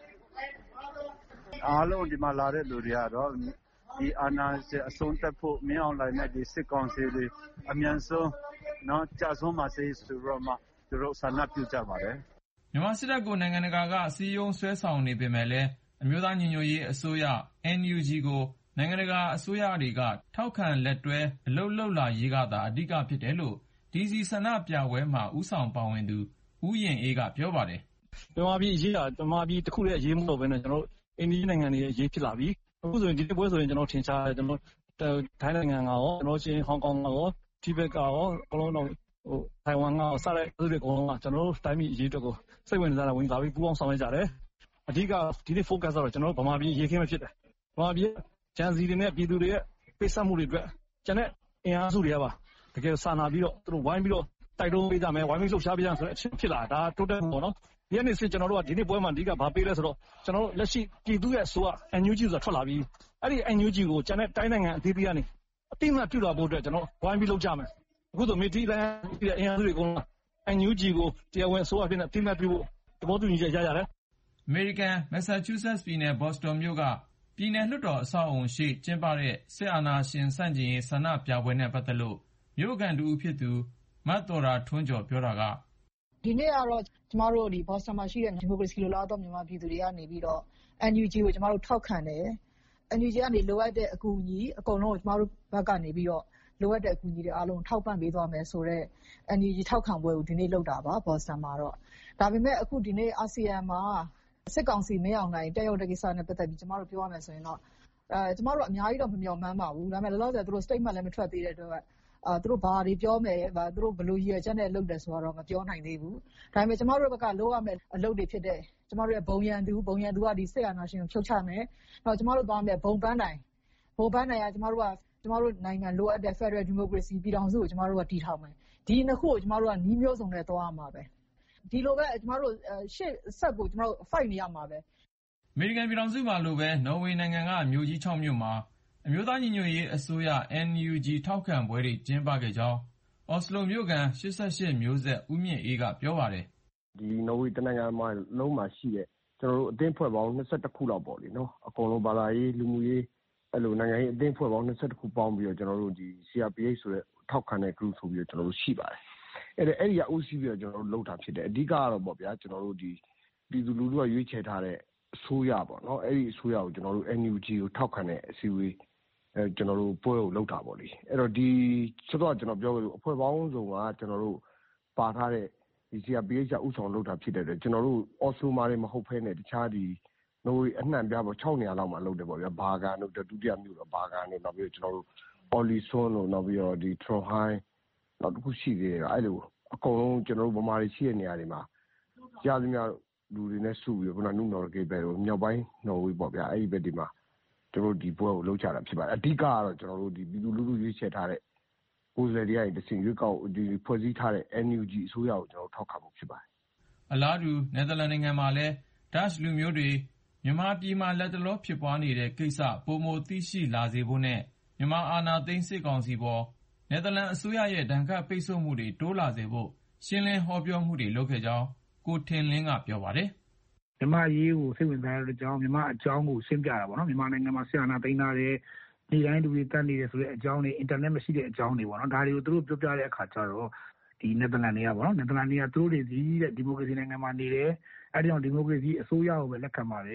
အားလုံးဒီမှာလာတဲ့လူတွေကတော့ဒီအာဏာရှင်အဆုံးသတ်ဖို့မင်းအောင်လှိုင်နဲ့ဒီစစ်ကောင်စီတွေအမြန်ဆုံးနော်ကြာဆုံးမှာစေဆိုတော့မှသူတို့ဆန္ဒပြုကြပါတယ်မြန်မာစစ်တပ်ကိုနိုင်ငံတကာကစီယုံဆွဲဆောင်နေပေမဲ့လည်းအမျိုးသားညီညွတ်ရေးအစိုးရ အန် ယူ ဂျီ ကိုနိုင်ငံတကာအစိုးရတွေကထောက်ခံလက်တွဲအလုပ်လုပ်လာရေးကသာအဓိကဖြစ်တယ်လို့ဒီစီဆန္ဒပြပွဲမှာဥဆောင်ပါဝင်သူဦးရင်အေးကပြောပါတယ်မြန်မာပြည်အရေးကမြန်မာပြည်တစ်ခုရဲ့အရေးမဟုတ်ဘဲနဲ့ကျွန်တော်တို့အိန္ဒိယနိုင်ငံရဲ့အရေးဖြစ်လာပြီအခုဆိုရင်ဒီပွဲဆိုရင်ကျွန်တော်ထင်ရှားတယ်ကျွန်တော်ထိုင်းနိုင်ငံကရောကျွန်တော်ချင်းဟောင်ကောင်ကရောတိဘက်ကရောအကုန်လုံးတော့ဟိုထိုင်ဝမ်ကစတဲ့သူတွေအကုန်လုံးကကျွန်တော်တို့တိုင်းပြည်အရေးအတွက်ကိုစိတ်ဝင်စားတာဝင်လာပြီးပူးပေါင်းဆောင်ရွက်ကြတယ်အဓိကဒီနေ့ focus ကတော့ကျွန်တော်တို့ဗမာပြည်အရေးခင်းပဲဖြစ်တယ်ဗမာပြည်ကျန်စီတွေနဲ့ပြည်သူတွေရဲ့ပိတ်ဆက်မှုတွေအတွက်ကျန်တဲ့အင်အားစုတွေကပါတကယ်စာနာပြီးတော့သူတို့ဝိုင်းပြီးတော့တိုက်တွန်းပေးကြမယ်ဝိုင်းပြီးလှုပ်ရှားပေးကြမယ်ဆိုတဲ့အချင်းဖြစ်လာဒါတိုးတက်မှုပေါ့နော်ဒီနေ့စစ်ကျွန်တော်တို့ကဒီနေ့ပွဲမှာအဓိကဘာပေးလဲဆိုတော့ကျွန်တော်တို့လက်ရှိပြည်သူရဲ့ဆိုက အန် ယူ ဂျီ ဆိုတာထွက်လာပြီးအဲ့ဒီ အန် ယူ ဂျီ ကိုကျန်တဲ့တိုင်းနိုင်ငံအသီးသီးကနေအတိအမှတ်ပြုလာဖို့အတွက်ကျွန်တော်ဝိုင်းပြီးလှုပ်ကြမယ်အခုဆိုမီတီလန်အင်အားစုတွေကအန် ယူ ဂျီ ကိုတရားဝင်ဆိုအဖြစ်နဲ့အတိအမှတ်ပြုဖို့သဘောတူညီချက်ရရတယ်အမေရိကန်မက်ဆာချူးဆက်ပြည်နယ်ဘော့စတွန်မြို့ကပြည်နယ်လွှတ်တော်အဆောက်အုံရှိကျင်းပတဲ့စစ်အာဏာရှင်ဆန့်ကျင်ရေးဆန္ဒပြပွဲနဲ့ပတ်သက်လို့မြို့ကန်တူဖြစ်သူမတ်တော်ရာထွန်းကျော်ပြောတာကဒီနေ့ကတော့ကျမတို့ဒီဘော့စတွန်မှာရှိတဲ့ဒီမိုကရေစီလိုလားသောမြန်မာပြည်သူတွေကနေပြီးတော့ အန် ယူ ဂျီ ကိုကျမတို့ထောက်ခံတယ်။ အန် ယူ ဂျီ ကနေလိုအပ်တဲ့အကူအညီအကုန်လုံးကိုကျမတို့ဘက်ကနေပြီးတော့လိုအပ်တဲ့အကူအညီတွေအားလုံးထောက်ပံ့ပေးသွားမယ်ဆိုတော့ အန် ယူ ဂျီ ထောက်ခံပွဲကိုဒီနေ့လုပ်တာပါဘော့စတွန်မှာတော့ဒါပေမဲ့အခုဒီနေ့အာဆီယံမှာစစ်ကောင်စီမင်းအောင်လှိုင်တက်ရောက်တဲ့ကိစ္စနဲ့ပတ်သက်ပြီးကျမတို့ပြောရမယ်ဆိုရင်တော့အဲကျမတို့အများကြီးတော့မမျှော်မှန်းပါဘူးဒါပေမဲ့လောလောဆယ်သူတို့ statement လည်းမထွက်သေးတဲ့အတွက်အာသူတို့ဘာတွေပြောမယ်ဗာသူတို့ဘယ်လိုရည်ရွယ်ချက်နဲ့လုပ်တယ်ဆိုတော့မပြောနိုင်သေးဘူးဒါပေမဲ့ကျမတို့ဘက်ကလုပ်ရမယ့်အလုပ်တွေဖြစ်တဲ့ကျမတို့ရဲ့ဘုံရန်သူဘုံရန်သူကဒီစစ်အာဏာရှင်ကိုဖြုတ်ချမယ်တော့ကျမတို့သွားမယ်ဘုံပန်းတိုင်ဘုံပန်းတိုင်ကကျမတို့ကကျမတို့နိုင်ငံလိုအပ်တဲ့ Federal Democracy ပြည်ထောင်စုကိုကျမတို့ကတည်ထောင်မယ်ဒီနှစ်ခုကိုကျမတို့ကနှီးမျိုးစုံနဲ့သွားရမှာပဲဒီလိုပဲကျမတို့ရှေ့ဆက်ကိုကျမတို့ fight နေရမှာပဲအမေရိကန်ပြည်ထောင်စုမှာလိုပဲနော်ဝေနိုင်ငံကမြို့ကြီး၆မြို့မှာအမျိုးသားညီညွတ်ရေးအစိုးရ အန် ယူ ဂျီ ထောက်ခံပွဲတွေကျင်းပခဲ့ကြောင်းအော်စလိုမြို့ကန်၈၈မျိုးဆက်ဦးမြင့်အေးကပြောပါတယ်ဒီနော်ဝေတနိုင်ငံမှာလုံးမှာရှိတဲ့ကျွန်တော်တို့အသင်းဖွဲ့ပေါင်း၂၁ခုလောက်ပေါ့လေနော်အကုန်လုံးဘာသာရေးလူမှုရေးအဲ့လိုနိုင်ငံရေးအသင်းဖွဲ့ပေါင်း၂၁ခုပေါင်းပြီးတော့ကျွန်တော်တို့ဒီ စီ အာร์ พี เอช ဆိုတဲ့ထောက်ခံတဲ့ group ဆိုပြီးတော့ကျွန်တော်တို့ရှိပါတယ်အဲ့ဒါအဲ့ဒီကဦးစီးပြီးတော့ကျွန်တော်တို့လုပ်တာဖြစ်တယ်အဓိကကတော့ပေါ့ဗျာကျွန်တော်တို့ဒီပြည်သူလူထုကရွေးချယ်ထားတဲ့အစိုးရပေါ့နော်အဲ့ဒီအစိုးရကိုကျွန်တော်တို့ အန် ယူ ဂျီ ကိုထောက်ခံတဲ့အစည်းအဝေးအဲကျွန်တော်တို့ပွဲကိုလုပ်တာပေါ့လေအဲ့တော့ဒီဆိုတော့ကျွန်တော်ပြောလို့အဖွဲ့ပေါင်းစုံကကျွန်တော်တို့ပါထားတဲ့ဒီ စီ အာร์ พี เอช ကဥဆောင်လုပ်တာဖြစ်တဲ့ကျွန်တော်တို့အော်ဆိုမာတွေမဟုတ်ဖ ೇನೆ တခြားဒီနော်ဝေအနှံ့ပြပေါ့၆နေရာလောက်မှာလုပ်တယ်ပေါ့ဗျာဘာဂန်တို့ဒုတိယမြို့တော့ဘာဂန်တို့နောက်ပြီးကျွန်တော်တို့အော်လီဆွန်းတို့နောက်ပြီးတော့ဒီထရွန်ဟိုင်းနောက်တစ်ခုရှိသေးတယ်အဲ့လိုအကုန်လုံးကျွန်တော်တို့ဗမာတွေရှိတဲ့နေရာတွေမှာကြားသမျှလူတွေနဲ့စုပြီးခုနနုနော်ရကေပဲတို့မြောက်ပိုင်းနော်ဝေပေါ့ဗျာအဲ့ဒီဘက်ဒီမှာကျွန်တော်တို့ဒီပွဲကိုလုပ်ကြတာဖြစ်ပါတယ်အဓိကကတော့ကျွန်တော်တို့ဒီပြည်သူလူထုရွေးချယ်ထားတဲ့ကိုယ်စားလှယ်တွေရဲ့တစဉ်ရွေးကောက်ဒီဖွဲ့စည်းထားတဲ့ အန် ယူ ဂျီ အစိုးရကိုကျွန်တော်ထောက်ခံဖို့ဖြစ်ပါတယ်အလားတူနယ်သာလန်နိုင်ငံမှာလည်းဒတ်လူမျိုးတွေမြန်မာပြည်မှာလက်တလောဖြစ်ပွားနေတဲ့ကိစ္စပုံမသိရှိလာစေဖို့နဲ့မြန်မာအာဏာသိမ်းစစ်ကောင်စီပေါ်နယ်သာလန်အစိုးရရဲ့ဒဏ်ခတ်ပိတ်ဆို့မှုတွေတိုးလာစေဖို့ရှင်းလင်းဟောပြောမှုတွေလုပ်ခဲ့ကြောင်းကိုထင်လင်းကပြောပါတယ်မြန်မာရေးကိုစိတ်ဝင်စားတဲ့အကြောင်းမြန်မာအကြောင်းကိုရှင်းပြတာပေါ့နော်မြန်မာနိုင်ငံမှာဆရာနာသိမ်းထားတဲ့ဒီတိုင်းလူတွေတတ်နေတယ်ဆိုတဲ့အကြောင်းတွေအင်တာနက်မရှိတဲ့အကြောင်းတွေပေါ့နော်ဒါတွေကိုသူတို့ပြောပြတဲ့အခါကျတော့ဒီနယ်သာလန်တွေကပေါ့နော်နယ်သာလန်တွေကသူတို့တွေဒီတဲ့ဒီမိုကရေစီနိုင်ငံမှာနေတယ်အဲဒီကြောင့်ဒီမိုကရေစီအစိုးရကိုပဲလက်ခံပါတယ်တဲ့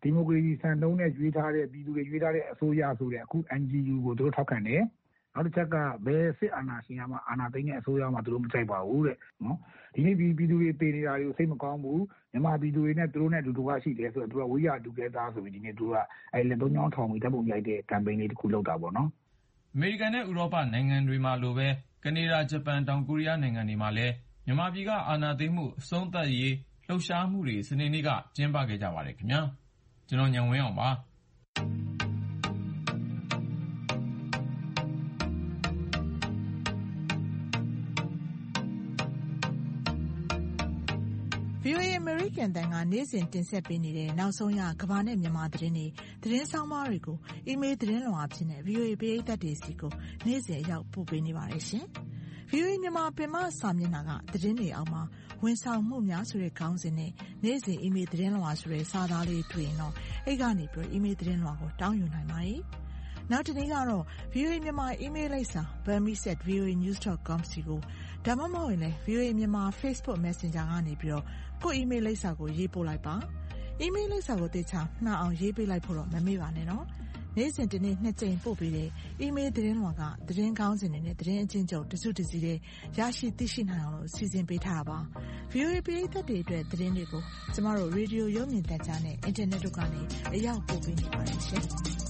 ဒီမိုကရေစီစံနှုန်းနဲ့ရွေးထားတဲ့ပြည်သူတွေရွေးထားတဲ့အစိုးရဆိုတဲ့အခု အန် ဂျီ ယူ ကိုသူတို့ထောက်ခံတယ်နောက်တစ်ချက်ကဘယ်စစ်အာဏာရှင်ကမှအာဏာသိမ်းတဲ့အစိုးရမှသူတို့မကြိုက်ပါဘူးတဲ့နော်ဒီနေ့ပြည်သူတွေတည်နေတာတွေကိုစိတ်မကောင်းဘူးမြန်မာပြည်သူတွေနဲ့သူတို့နဲ့အတူတူကရှိတယ်ဆိုတော့သူကဝိရတူကဲသားဆိုပြီးဒီနေ့သူကအဲ့လက်သုံးချောင်းထောင်ပြီးတပ်ပုံရိုက်တဲ့ campaign လေးတစ်ခုလုပ်တာပေါ့နော်အမေရိကန်နဲ့ဥရောပနိုင်ငံတွေမှာလိုပဲကနေဒါဂျပန်တောင်ကိုရီးယားနိုင်ငံတွေမှာလည်းမြန်မာပြည်ကအာဏာသိမ်းမှုအဆုံးသတ်ရေးလှုပ်ရှားမှုတွေစနေနေ့ကကျင်းပခဲ့ကြပါတယ်ခင်ဗျာကျွန်တော်ညံဝင်းအောင်ပါဗွီအိုအေ American တန်ကနေ့စဉ်တင်ဆက်ပေးနေတဲ့နောက်ဆုံးရကမ္ဘာနဲ့မြန်မာသတင်းတွေသတင်းဆောင်မတွေကိုအီးမေးလ်သတင်းလွှာအဖြစ်နဲ့ ဗွီအိုအေ ပရိသတ်တွေစီကိုနေ့စဉ်အရောက်ပို့ပေးနေပါတယ်ရှင်။ ဗွီအိုအေမြန်မာပင်မစာမျက်နှာကသတင်းတွေအောက်မှာဝန်ဆောင်မှုများဆိုတဲ့ခေါင်းစဉ်နဲ့နေ့စဉ်အီးမေးလ်သတင်းလွှာဆိုတဲ့စာသားလေးတွေ့ရင်တော့အဲ့ကနေပြီးအီးမေးလ်သတင်းလွှာကိုတောင်းယူနိုင်ပါတယ်။နောက်တစ်နေ့ကတော့ ဗွီအိုအေမြန်မာအီးမေးလ်လိပ်စာ burmese at v o a news dot com စီကိုဒါမှမဟုတ်ရင်လည်း ဗွီအိုအေမြန်မာ Facebook Messenger ကနေပြီးတော့ကိုအီးမေးလ်လိပ်စာကိုရေးပို့လိုက်ပါအီးမေးလ်လိပ်စာကိုတေချာနှာအောင်ရေးပေးလိုက်ဖို့တော့မမေ့ပါနဲ့နော်နေ့စဉ်တစ်နေ့နှစ်ကြိမ်ပို့ပေးတဲ့အီးမေးလ်သတင်းလွှာကသတင်းကောင်းစင်တွေနဲ့သတင်းအချင်းချုပ်တစုတစည်းတွေရရှိသိရှိနိုင်အောင်လို့စီစဉ်ပေးထားတာပါ ဗွီအိုအေ ပရိသတ်တွေအတွက်သတင်းတွေကိုကျမတို့ရေဒီယိုရုပ်မြင်သံကြားနဲ့အင်တာနက်တို့ကနေအရောက်ပို့ပေးနေပါတယ်ရှင်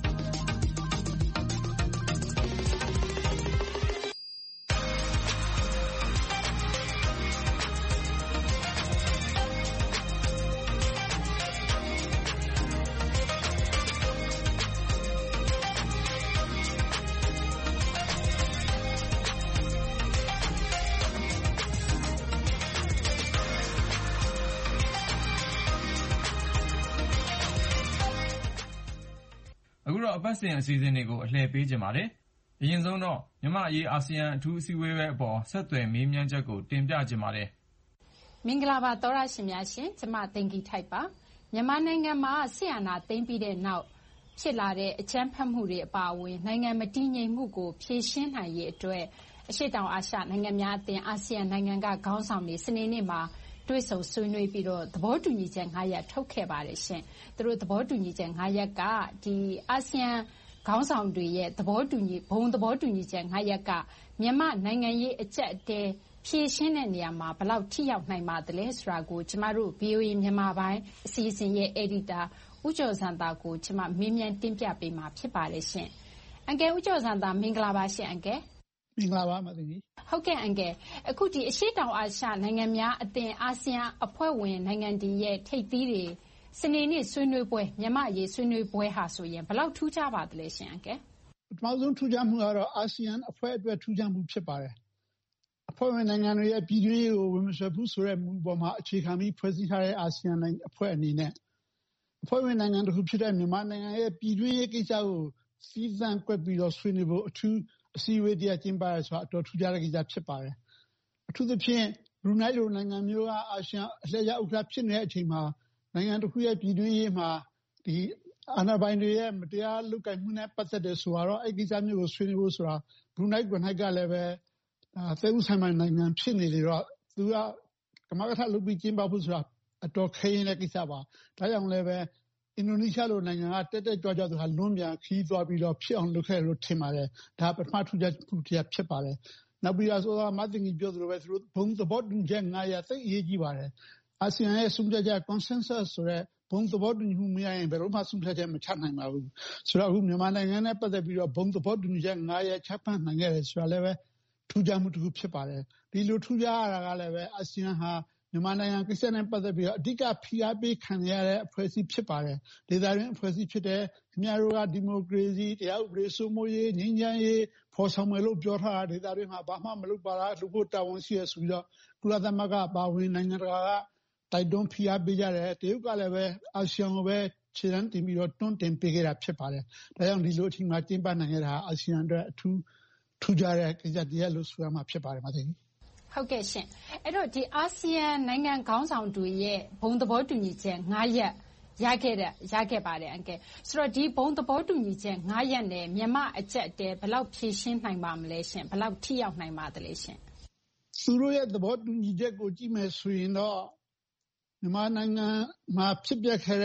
အခုတော့အပတ်စဉ်အစီအစဉ်တွေကိုအလှည့်ပေးကြပါတယ်။အရင်ဆုံးတော့မြန်မာအရေးအာဆီယံအထူးအစည်းအဝေးပဲအပေါ်ဆက်သွယ်မေးမြန်းချက်ကိုတင်ပြကြပါတယ်။မင်္ဂလာပါသောရရှင်များရှင်ကျမသိင်္ဂီထိုက်ပါ။မြန်မာနိုင်ငံမှာဆီယနာသိမ်းပြီးတဲ့နောက်ဖြစ်လာတဲ့အကြမ်းဖက်မှုတွေအပါအဝင်နိုင်ငံမတည်ငြိမ်မှုကိုဖြေရှင်းနိုင်ရေးအတွက်အရှေ့တောင်အာရှနိုင်ငံများအသင်းအာဆီယံနိုင်ငံကခေါင်းဆောင်တွေစနေနေ့မှာတွေ့ဆုံဆွေးနွေးပြီးတော့သဘောတူညီချက်၅ရပ်ထုတ်ခဲ့ပါတယ်ရှင်။သူတို့သဘောတူညီချက်၅ရပ်ကဒီအာဆီယံခေါင်းဆောင်တွေရဲ့သဘောတူညီဘုံသဘောတူညီချက်၅ရပ်ကမြန်မာနိုင်ငံရေးအကျပ်အတည်းဖြေရှင်းတဲ့နေရာမှာဘယ်လောက်ထိရောက်နိုင်ပါသလဲဆိုတာကိုကျမတို့ ဗွီအိုအေ မြန်မာပိုင်းအစီအစဉ်ရဲ့ editor ဦးကျော်ဇံသာကိုကျမမေးမြန်းတင်ပြပေးမှာဖြစ်ပါတယ်ရှင်။အန်ကယ်ဦးကျော်ဇံသာမင်္ဂလာပါရှင်အန်ကယ်မင်္ဂလာပါမသိကြီးဟုတ်ကဲ့အန်ကယ်အခုဒီအရှေ့တောင်အာရှနိုင်ငံများအသင်းအာဆီယံအဖွဲ့ဝင်နိုင်ငံတွေရဲ့ထိပ်သီးတွေစနေနေ့ဆွေးနွေးပွဲမြန်မာရေးဆွေးနွေးပွဲဟာဆိုရင်ဘယ်လောက်ထူးခြားပါသလဲရှင်အန်ကယ်ပထမဆုံးထူးခြားမှုကတော့အာဆီယံအဖွဲ့အတွက်ထူးခြားမှုဖြစ်ပါတယ်အဖွဲ့ဝင်နိုင်ငံတွေရဲ့ပြည်တွင်းရေးကိုဝင်မဆွဲဘူးဆိုတဲ့မူပေါ်မှာအခြေခံပြီးဖွဲ့စည်းထားတဲ့အာဆီယံနိုင်ငံအဖွဲ့အနေနဲ့အဖွဲ့ဝင်နိုင်ငံတစ်ခုဖြစ်တဲ့မြန်မာနိုင်ငံရဲ့ပြည်တွင်းရေးကိစ္စကိုစီးစမ်းကွက်ပြီးတော့ဆွေးနွေးဖို့အထူးအစည်းအဝေးတရားကျင်းပရဆိုတာအတော်ထူးခြားတဲ့ကိစ္စဖြစ်ပါတယ်အထူးသဖြင့်ဘရူနိုင်းလိုနိုင်ငံမျိုးကအာဆီယံအလှည့်ကျဥက္ကဋ္ဌဖြစ်နေတဲ့အချိန်မှာနိုင်ငံတစ်ခုရဲ့ပြည်တွင်းရေးမှာဒီအာဏာပိုင်တွေရဲ့မတရားလုပ်ကိုင်မှုနဲ့ပတ်သက်တဲ့ဆိုတော့အဲ့ဒီကိစ္စမျိုးကိုဆွေးနွေးဖို့ဆိုတာဘရူနိုင်းကလည်းပဲသဲဥဆိုင်ပိုင်းနိုင်ငံဖြစ်နေလေတော့သူကကမကထလုပ်ပြီးကျင်းပဖို့ဆိုတာအတော်ခဲရင်တဲ့ကိစ္စပါဒါကြောင့်လည်းပဲအင်ဒိုနီးရှားလိုနိုင်ငံကတက်တက်ကြွကြွသူဟာလွန်ပြန်ခီးသွားပြီးတော့ဖြစ်အောင်လုပ်ခဲ့လို့ထင်ပါတယ်ဒါပထမထူးခြားမှုတစ်ရပ်ဖြစ်ပါတယ်နောက်ပြီးတော့ဆိုတာမသိငီပြောသလိုပဲသူတို့ဘုံသဘောတူညီချက်၅ရပ်သိအရေးကြီးပါတယ်အာဆီယံရဲ့ဆုံးဖြတ်ချက် consensus ဆိုတဲ့ဘုံသဘောတူညီမှုမရရင်ဘယ်တော့မှဆုံးဖြတ်ချက်မချနိုင်ပါဘူးဆိုတော့အခုမြန်မာနိုင်ငံနဲ့ပတ်သက်ပြီးတော့ဘုံသဘောတူညီချက်၅ရပ်ချမှတ်နိုင်ခဲ့တယ်ဆိုတာလည်းပဲထူးခြားမှုတစ်ခုဖြစ်ပါတယ်ဒီလိုထူးခြားရတာကလည်းပဲအာဆီယံဟာမြန်မာနိုင်ငံကိစ္စနဲ့ပတ်သက်ပြီးတော့အဓိကဖိအားပေးခံရတဲ့အဖွဲ့အစည်းဖြစ်ပါတယ်ဒေသတွင်းအဖွဲ့အစည်းဖြစ်တဲ့ခင်ဗျားတို့ကဒီမိုကရေစီတရားဥပဒေစိုးမိုးရေးငြိမ်းချမ်းရေးဖော်ဆောင်မယ်လို့ပြောထားတာဒေသတွင်းမှာဘာမှမလုပ်ပါလားလို့ဖို့တာဝန်ရှိရဆိုပြီးတော့ကုလသမဂ္ဂပါဝင်နိုင်ငံတကာကတိုက်တွန်းဖိအားပေးကြတယ်တရုတ်ကလည်းပဲအာဆီယံကိုပဲခြေလှမ်းတင်ပြီးတော့တွန်းတင်ပေးခဲ့တာဖြစ်ပါတယ်ဒါကြောင့်ဒီလိုအချိန်မှာကျင်းပနိုင်ခဲ့တာအာဆီယံအတွက်အထူးထူးခြားတဲ့ကိစ္စတည်းလို့ဆိုရမှာဖြစ်ပါတယ်မသိဘူးဟုတ်ကဲ့ရှင်အဲ့တော့ဒီအာဆီယံနိုင်ငံခေါင်းဆောင်တွေရဲ့ဘုံသဘောတူညီချက်၅ရပ်ရခဲ့တဲ့ရခဲ့ပါတယ်အန်ကယ်ဆိုတော့ဒီဘုံသဘောတူညီချက်၅ရပ်နဲ့မြန်မာအကျက်တဲဘယ်လောက်ဖြည့်ရှင်းနိုင်ပါမလဲရှင်ဘယ်လောက်ထိရောက်နိုင်ပါသလဲရှင်သူတို့ရဲ့သဘောတူညီချက်ကိုကြည့်မယ်ဆိုရင်တော့မြန်မာနိုင်ငံမှာဖြစ်ပျက်ခဲ့တဲ့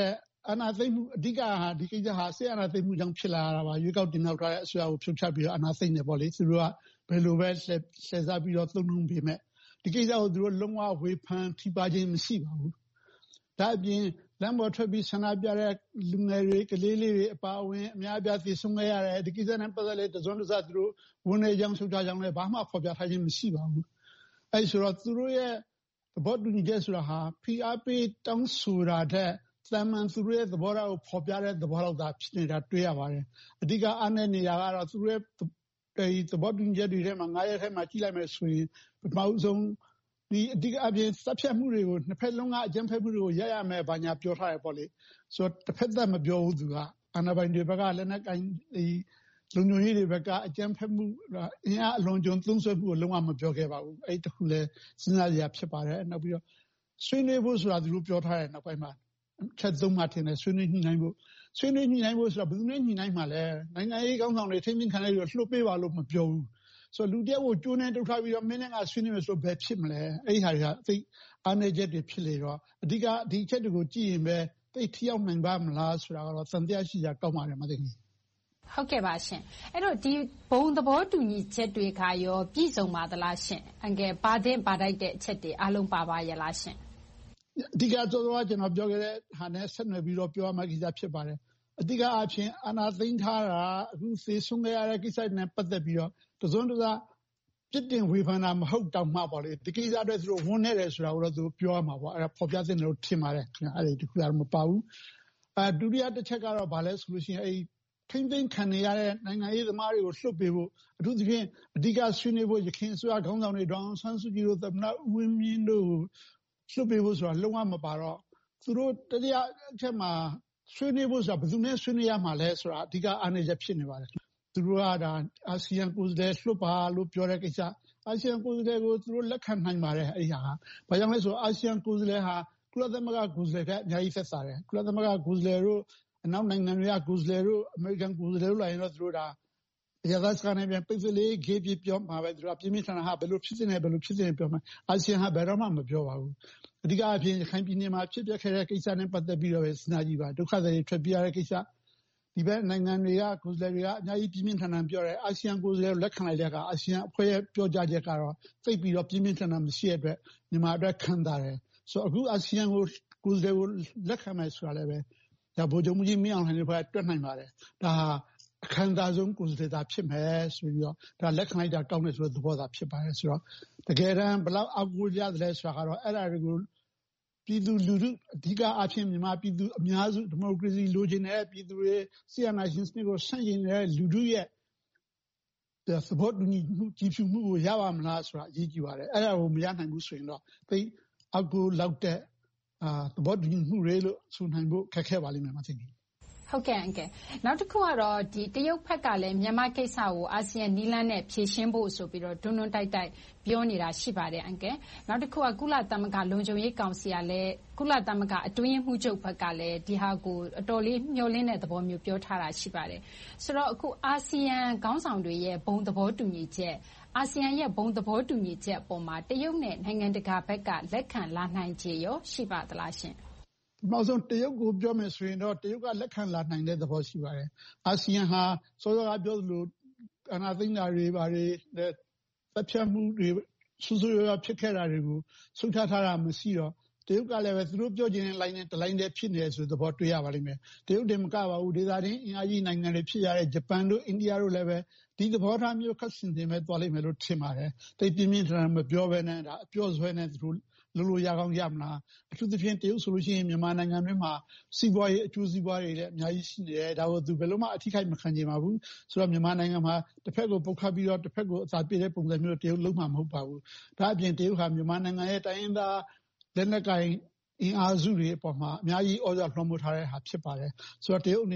အာဏာသိမ်းမှုအဓိကဟာဒီကိစ္စဟာစစ်အာဏာသိမ်းမှုကြောင့်ဖြစ်လာတာပါရွေးကောက်တင်မြှောက်ထားတဲ့အစိုးရကိုဖြုတ်ချပြီးတော့အာဏာသိမ်းတယ်ပေါ့လေသူတို့ကဘယ်လိုပဲလှည့်လှည့်စားပြီးတော့သုံးနှုန်းပေမဲ့ဒီကိစ္စကိုသူတို့လုံးဝဝေဖန်ထိပါခြင်းမရှိပါဘူးဒါအပြင်လမ်းပေါ်ထွက်ပြီးဆန္ဒပြတဲ့လူငယ်တွေကလေးလေးတွေအပါအဝင်အများအပြားသိဆုံးခဲ့ရတယ်ဒီကိစ္စနဲ့ပတ်သက်တဲ့တစုံတစသူတို့ဝန်နေကြောင်းထုတ်ကြကြောင်းလည်းဘာမှဖော်ပြထားခြင်းမရှိပါဘူးအဲဆိုတော့သူတို့ရဲ့သဘောတူညီချက်ဆိုတာဟာ P R P တောင်းဆိုတာတဲ့သမ္မန်သူတို့ရဲ့သဘောထားကိုဖော်ပြတဲ့သဘောလောက်သာဖြစ်နေတာတွေ့ရပါတယ်အဓိကအားနည်းနေတာကတော့သူတို့ရဲ့ဒီသဘောတူညီချက်တွေထဲမှာငါးရက်ထဲမှာကြည့်လိုက်မယ်ဆိုရင်ပထမဆုံးဒီအဓိကအပြင်စက်ဖြတ်မှုတွေကိုနှစ်ဖက်လုံးကအကြမ်းဖက်မှုတွေကိုရရမယ်ဘာညာပြောထားရပေါ့လေဆိုတော့တစ်ဖက်သက်မပြောဘူးသူကအာဏာပိုင်တွေဘက်ကလည်းနဲ့ကိုင်းဒီလုံခြုံရေးတွေဘက်ကအကြမ်းဖက်မှုအင်အားအလွန်ကျွံသုံးဆွဲမှုကိုလုံးဝမပြောခဲ့ပါဘူးအဲ့တခုလည်းစဉ်းစားရဖြစ်ပါတယ်နောက်ပြီးတော့ဆွေးနွေးဖို့ဆိုတာသူတို့ပြောထားတဲ့နောက်ပိုင်းမှာချက်သုံးမှထင်တယ်ဆွေးနွေးညှိနှိုင်းဖို့ဆွေးနွေးညှိနှိုင်းဖို့ဆိုတာဘယ်သူနဲ့ညှိနှိုင်းမှာလဲနိုင်ငံရေးကောင်းဆောင်တွေထိမ့်သိမ်းခံလိုက်ပြီးလှုပ်ပေးပါလို့မပြောဘူးဆိုတော့လူတယောက်ကိုကျိုးနေတုတ်ထားပြီးတော့မင်းနဲ့ကဆွေးနွေးမယ်ဆိုဘယ်ဖြစ်မလဲအဲ့ဒီဟာတွေကသိအားနည်းချက်တွေဖြစ်လေတော့အဓိကဒီချက်တွေကိုကြည့်ရင်ပဲသိထိရောက်နိုင်ပါမလားဆိုတာကတော့သံတရားရှိကြကောင်းပါတယ်မသိဘူးဟုတ်ကဲ့ပါရှင်အဲ့တော့ဒီဘုံသဘောတူညီချက်တွေကရောပြည့်စုံပါသလားရှင်အငယ်ပါတဲ့ပါတိုက်တဲ့အချက်တွေအားလုံးပါပါရဲ့လားရှင်အဓိကတော့ကျွန်တော်ပြောခဲ့တဲ့ဟာနဲ့ဆက်နွယ်ပြီးတော့ပြောရမှာကိစ္စဖြစ်ပါတယ်အဓိကအဖြစ်အာဏာသိမ်းထားတာအခုသေဆုံးခဲ့ရတဲ့ကိစ္စနဲ့ပတ်သက်ပြီးတော့တစုံတရာပြစ်တင်ဝေဖန်တာမဟုတ်တောင်မှပေါ့လေဒီကိစ္စအတွက်သူတို့ဝန်နေတယ်ဆိုတာကိုတော့သူပြောရမှာပေါ့အဲ့ဒါဖော်ပြတဲ့လို့ထင်ပါတယ်ခင်ဗျအဲ့ဒီတခုကတော့မပါဘူးအဲဒုတိယတစ်ချက်ကတော့ဗာလဲဆိုလို့ရှိရင်အဲ့ထိမ့်သိမ်းခံနေရတဲ့နိုင်ငံရေးသမားတွေကိုလှုပ်ပေးဖို့အထူးသဖြင့်အဓိကဆွေးနွေးဖို့ရခိုင်အစိုးရခေါင်းဆောင်တွေဒေါအောင်ဆန်းစုကြည်တို့သမ္မတဦးဝင်းမြင့်တို့လှုပ်ပေးဖို့ဆိုတာလုံးဝမပါတော့သူတို့တရားအချက်မှာဆွေးနွေးဖို့ဆိုတာဘယ်သူနဲ့ဆွေးနွေးရမှာလဲဆိုတာအဓိကအားနည်းချက်ဖြစ်နေပါတယ်သူတို့ကဒါအာဆီယံကိုယ်စားလှယ်လှုပ်ပါလို့ပြောတဲ့ကိစ္စအာဆီယံကိုယ်စားလှယ်ကိုသူတို့လက်ခံနိုင်ပါတယ်အဲ့ဒီဟာဘာကြောင့်လဲဆိုအာဆီယံကိုယ်စားလှယ်ဟာကုလသမဂ္ဂကိုယ်စားလှယ်ကအများကြီးသက်သာတယ်ကုလသမဂ္ဂကိုယ်စားလှယ်တို့အနောက်နိုင်ငံတွေကကိုယ်စားလှယ်တို့အမေရိကန်ကိုယ်စားလှယ်တို့လာရင်တော့သူတို့ဒါရသစကနေပြန်ပိတ်စလေးဂေးပြပြောမှာပဲသူတို့ပြင်းပြထန်ဟာဘယ်လိုဖြစ်နေဘယ်လိုဖြစ်နေပြောမှာအာဆီယံဟာဘယ်တော့မှမပြောပါဘူးအဓိကအဖြစ်ခိုင်ပြည်နယ်မှာဖြစ်ပျက်ခဲ့တဲ့ကိစ္စနဲ့ပတ်သက်ပြီးတော့ပဲစဉ်းစားကြည့်ပါဒုက္ခသည်တွေထွက်ပြေးရတဲ့ကိစ္စဒီဘက်နိုင်ငံတွေကကိုယ်စားလှယ်တွေကအများကြီးပြင်းပြထန်ထန်ပြောတယ်အာဆီယံကိုယ်စားလှယ်လက်ခံလိုက်တဲ့အခါအာဆီယံအဖွဲ့ရဲ့ပြောကြားချက်ကတော့သိပြီးတော့ပြင်းပြထန်ထန်မရှိတဲ့အတွက်မြန်မာအတွက်ခံတာတယ်ဆိုတော့အခုအာဆီယံကိုကိုယ်စားလှယ်ကိုလက်ခံမယ်ဆိုတာလည်းပဲဒါဗိုလ်ချုပ်ကြီးမင်းအောင်လှိုင်တို့ဘက်ကတွက်နိုင်ပါတယ်ဒါဟာအခမ်းအနားဆုံးကိုယ်စားလှယ်သာဖြစ်မယ်ဆိုပြီးတော့ဒါလက်ခံလိုက်တာကောင်းတယ်ဆိုတဲ့သဘောသာဖြစ်ပါတယ်ဆိုတော့တကယ်တမ်းဘယ်လောက်အောက်ကိုရတယ်လဲဆိုတာကတော့အဲ့ဒါတွေကိုပြည်သူလူထုအဓိကအဖြစ်မြန်မာပြည်သူအများစုဒီမိုကရေစီလိုချင်တဲ့ပြည်သူတွေဆီယနာရှင်စနစ်ကိုဆန့်ကျင်တဲ့လူထုရဲ့သဘောတူညီမှုကြည်ဖြူမှုကိုရပါမလားဆိုတာအရေးကြီးပါတယ်အဲ့ဒါကိုမရနိုင်ဘူးဆိုရင်တော့သိအောက်ကိုလောက်တဲ့အာသဘောတူညီမှုတွေလို့ဆိုနိုင်ဖို့ခက်ခဲပါလိမ့်မယ်မသိဘူးဟုတ်ကဲ့အန်ကယ်နောက်တစ်ခုကတော့ဒီတရုတ်ဘက်ကလည်းမြန်မာကိစ္စကိုအာဆီယံနီးလန်းနဲ့ဖြေရှင်းဖို့ဆိုပြီးတော့ဒွန်းဒွန်းတိုက်တိုက်ပြောနေတာရှိပါတယ်အန်ကယ်နောက်တစ်ခုကကုလသမဂ္ဂလုံခြုံရေးကောင်စီကလည်းကုလသမဂ္ဂအတွင်းမှုချုပ်ဘက်ကလည်းဒီဟာကိုအတော်လေးမျှော်လင့်တဲ့သဘောမျိုးပြောထားတာရှိပါတယ်ဆိုတော့အခုအာဆီယံခေါင်းဆောင်တွေရဲ့ဘုံသဘောတူညီချက်အာဆီယံရဲ့ဘုံသဘောတူညီချက်အပေါ်မှာတရုတ်နဲ့နိုင်ငံတကာဘက်ကလက်ခံလာနိုင်ခြေရောရှိပါသလားရှင်နောက်ဆုံးတရုတ်ကိုပြောမယ်ဆိုရင်တော့တရုတ်ကလက်ခံလာနိုင်တဲ့သဘောရှိပါတယ်အာဆီယံဟာစောစောကပြောသလိုအနာသိန်းတာတွေဘာတွေသက်ဖြတ်မှုတွေဆူဆူရဖြစ်ခဲ့တာတွေကိုဆုတ်ထားထားတာမရှိတော့တရုတ်ကလည်းပဲသူတို့ပြောချင်တဲ့ line နဲ့တ line တည်းဖြစ်နေတယ်ဆိုတဲ့သဘောတွေ့ရပါလိမ့်မယ်တရုတ်တင်မကပါဘူးဒေသတွင်းအင်အားကြီးနိုင်ငံတွေဖြစ်ရတဲ့ဂျပန်တို့အိန္ဒိယတို့လည်းပဲဒီသဘောထားမျိုးခက်ဆင်တင်မဲ့သွားလိမ့်မယ်လို့ထင်ပါတယ်တိတ်ပြင်းပြင်းထန်ထန်မပြောဘဲနဲ့ဒါအပြောဆွဲနဲ့သူတို့လိုလိုရကောင်းရမလားအထူးသဖြင့်တရုတ်ဆိုလို့ရှိရင်မြန်မာနိုင်ငံတွင်းမှာစီးပွားရေးအကျိုးစီးပွားတွေလည်းအများကြီးရှိနေတယ်ဒါကိုသူဘယ်လိုမှအထိခိုက်မခံချင်ပါဘူးဆိုတော့မြန်မာနိုင်ငံမှာတစ်ဖက်ကိုပုတ်ခတ်ပြီးတော့တစ်ဖက်ကိုအသာပြေတဲ့ပုံစံမျိုးတရုတ်လုံးမှာမဟုတ်ပါဘူးဒါအပြင်တရုတ်ဟာမြန်မာနိုင်ငံရဲ့တိုင်းရင်းသားလက်နက်ကိုင်အင်အားစုတွေအပေါ်မှာအများကြီးဩဇာလွှမ်းမိုးထားတဲ့ဟာဖြစ်ပါတယ်ဆိုတော့တရုတ်အနေနဲ့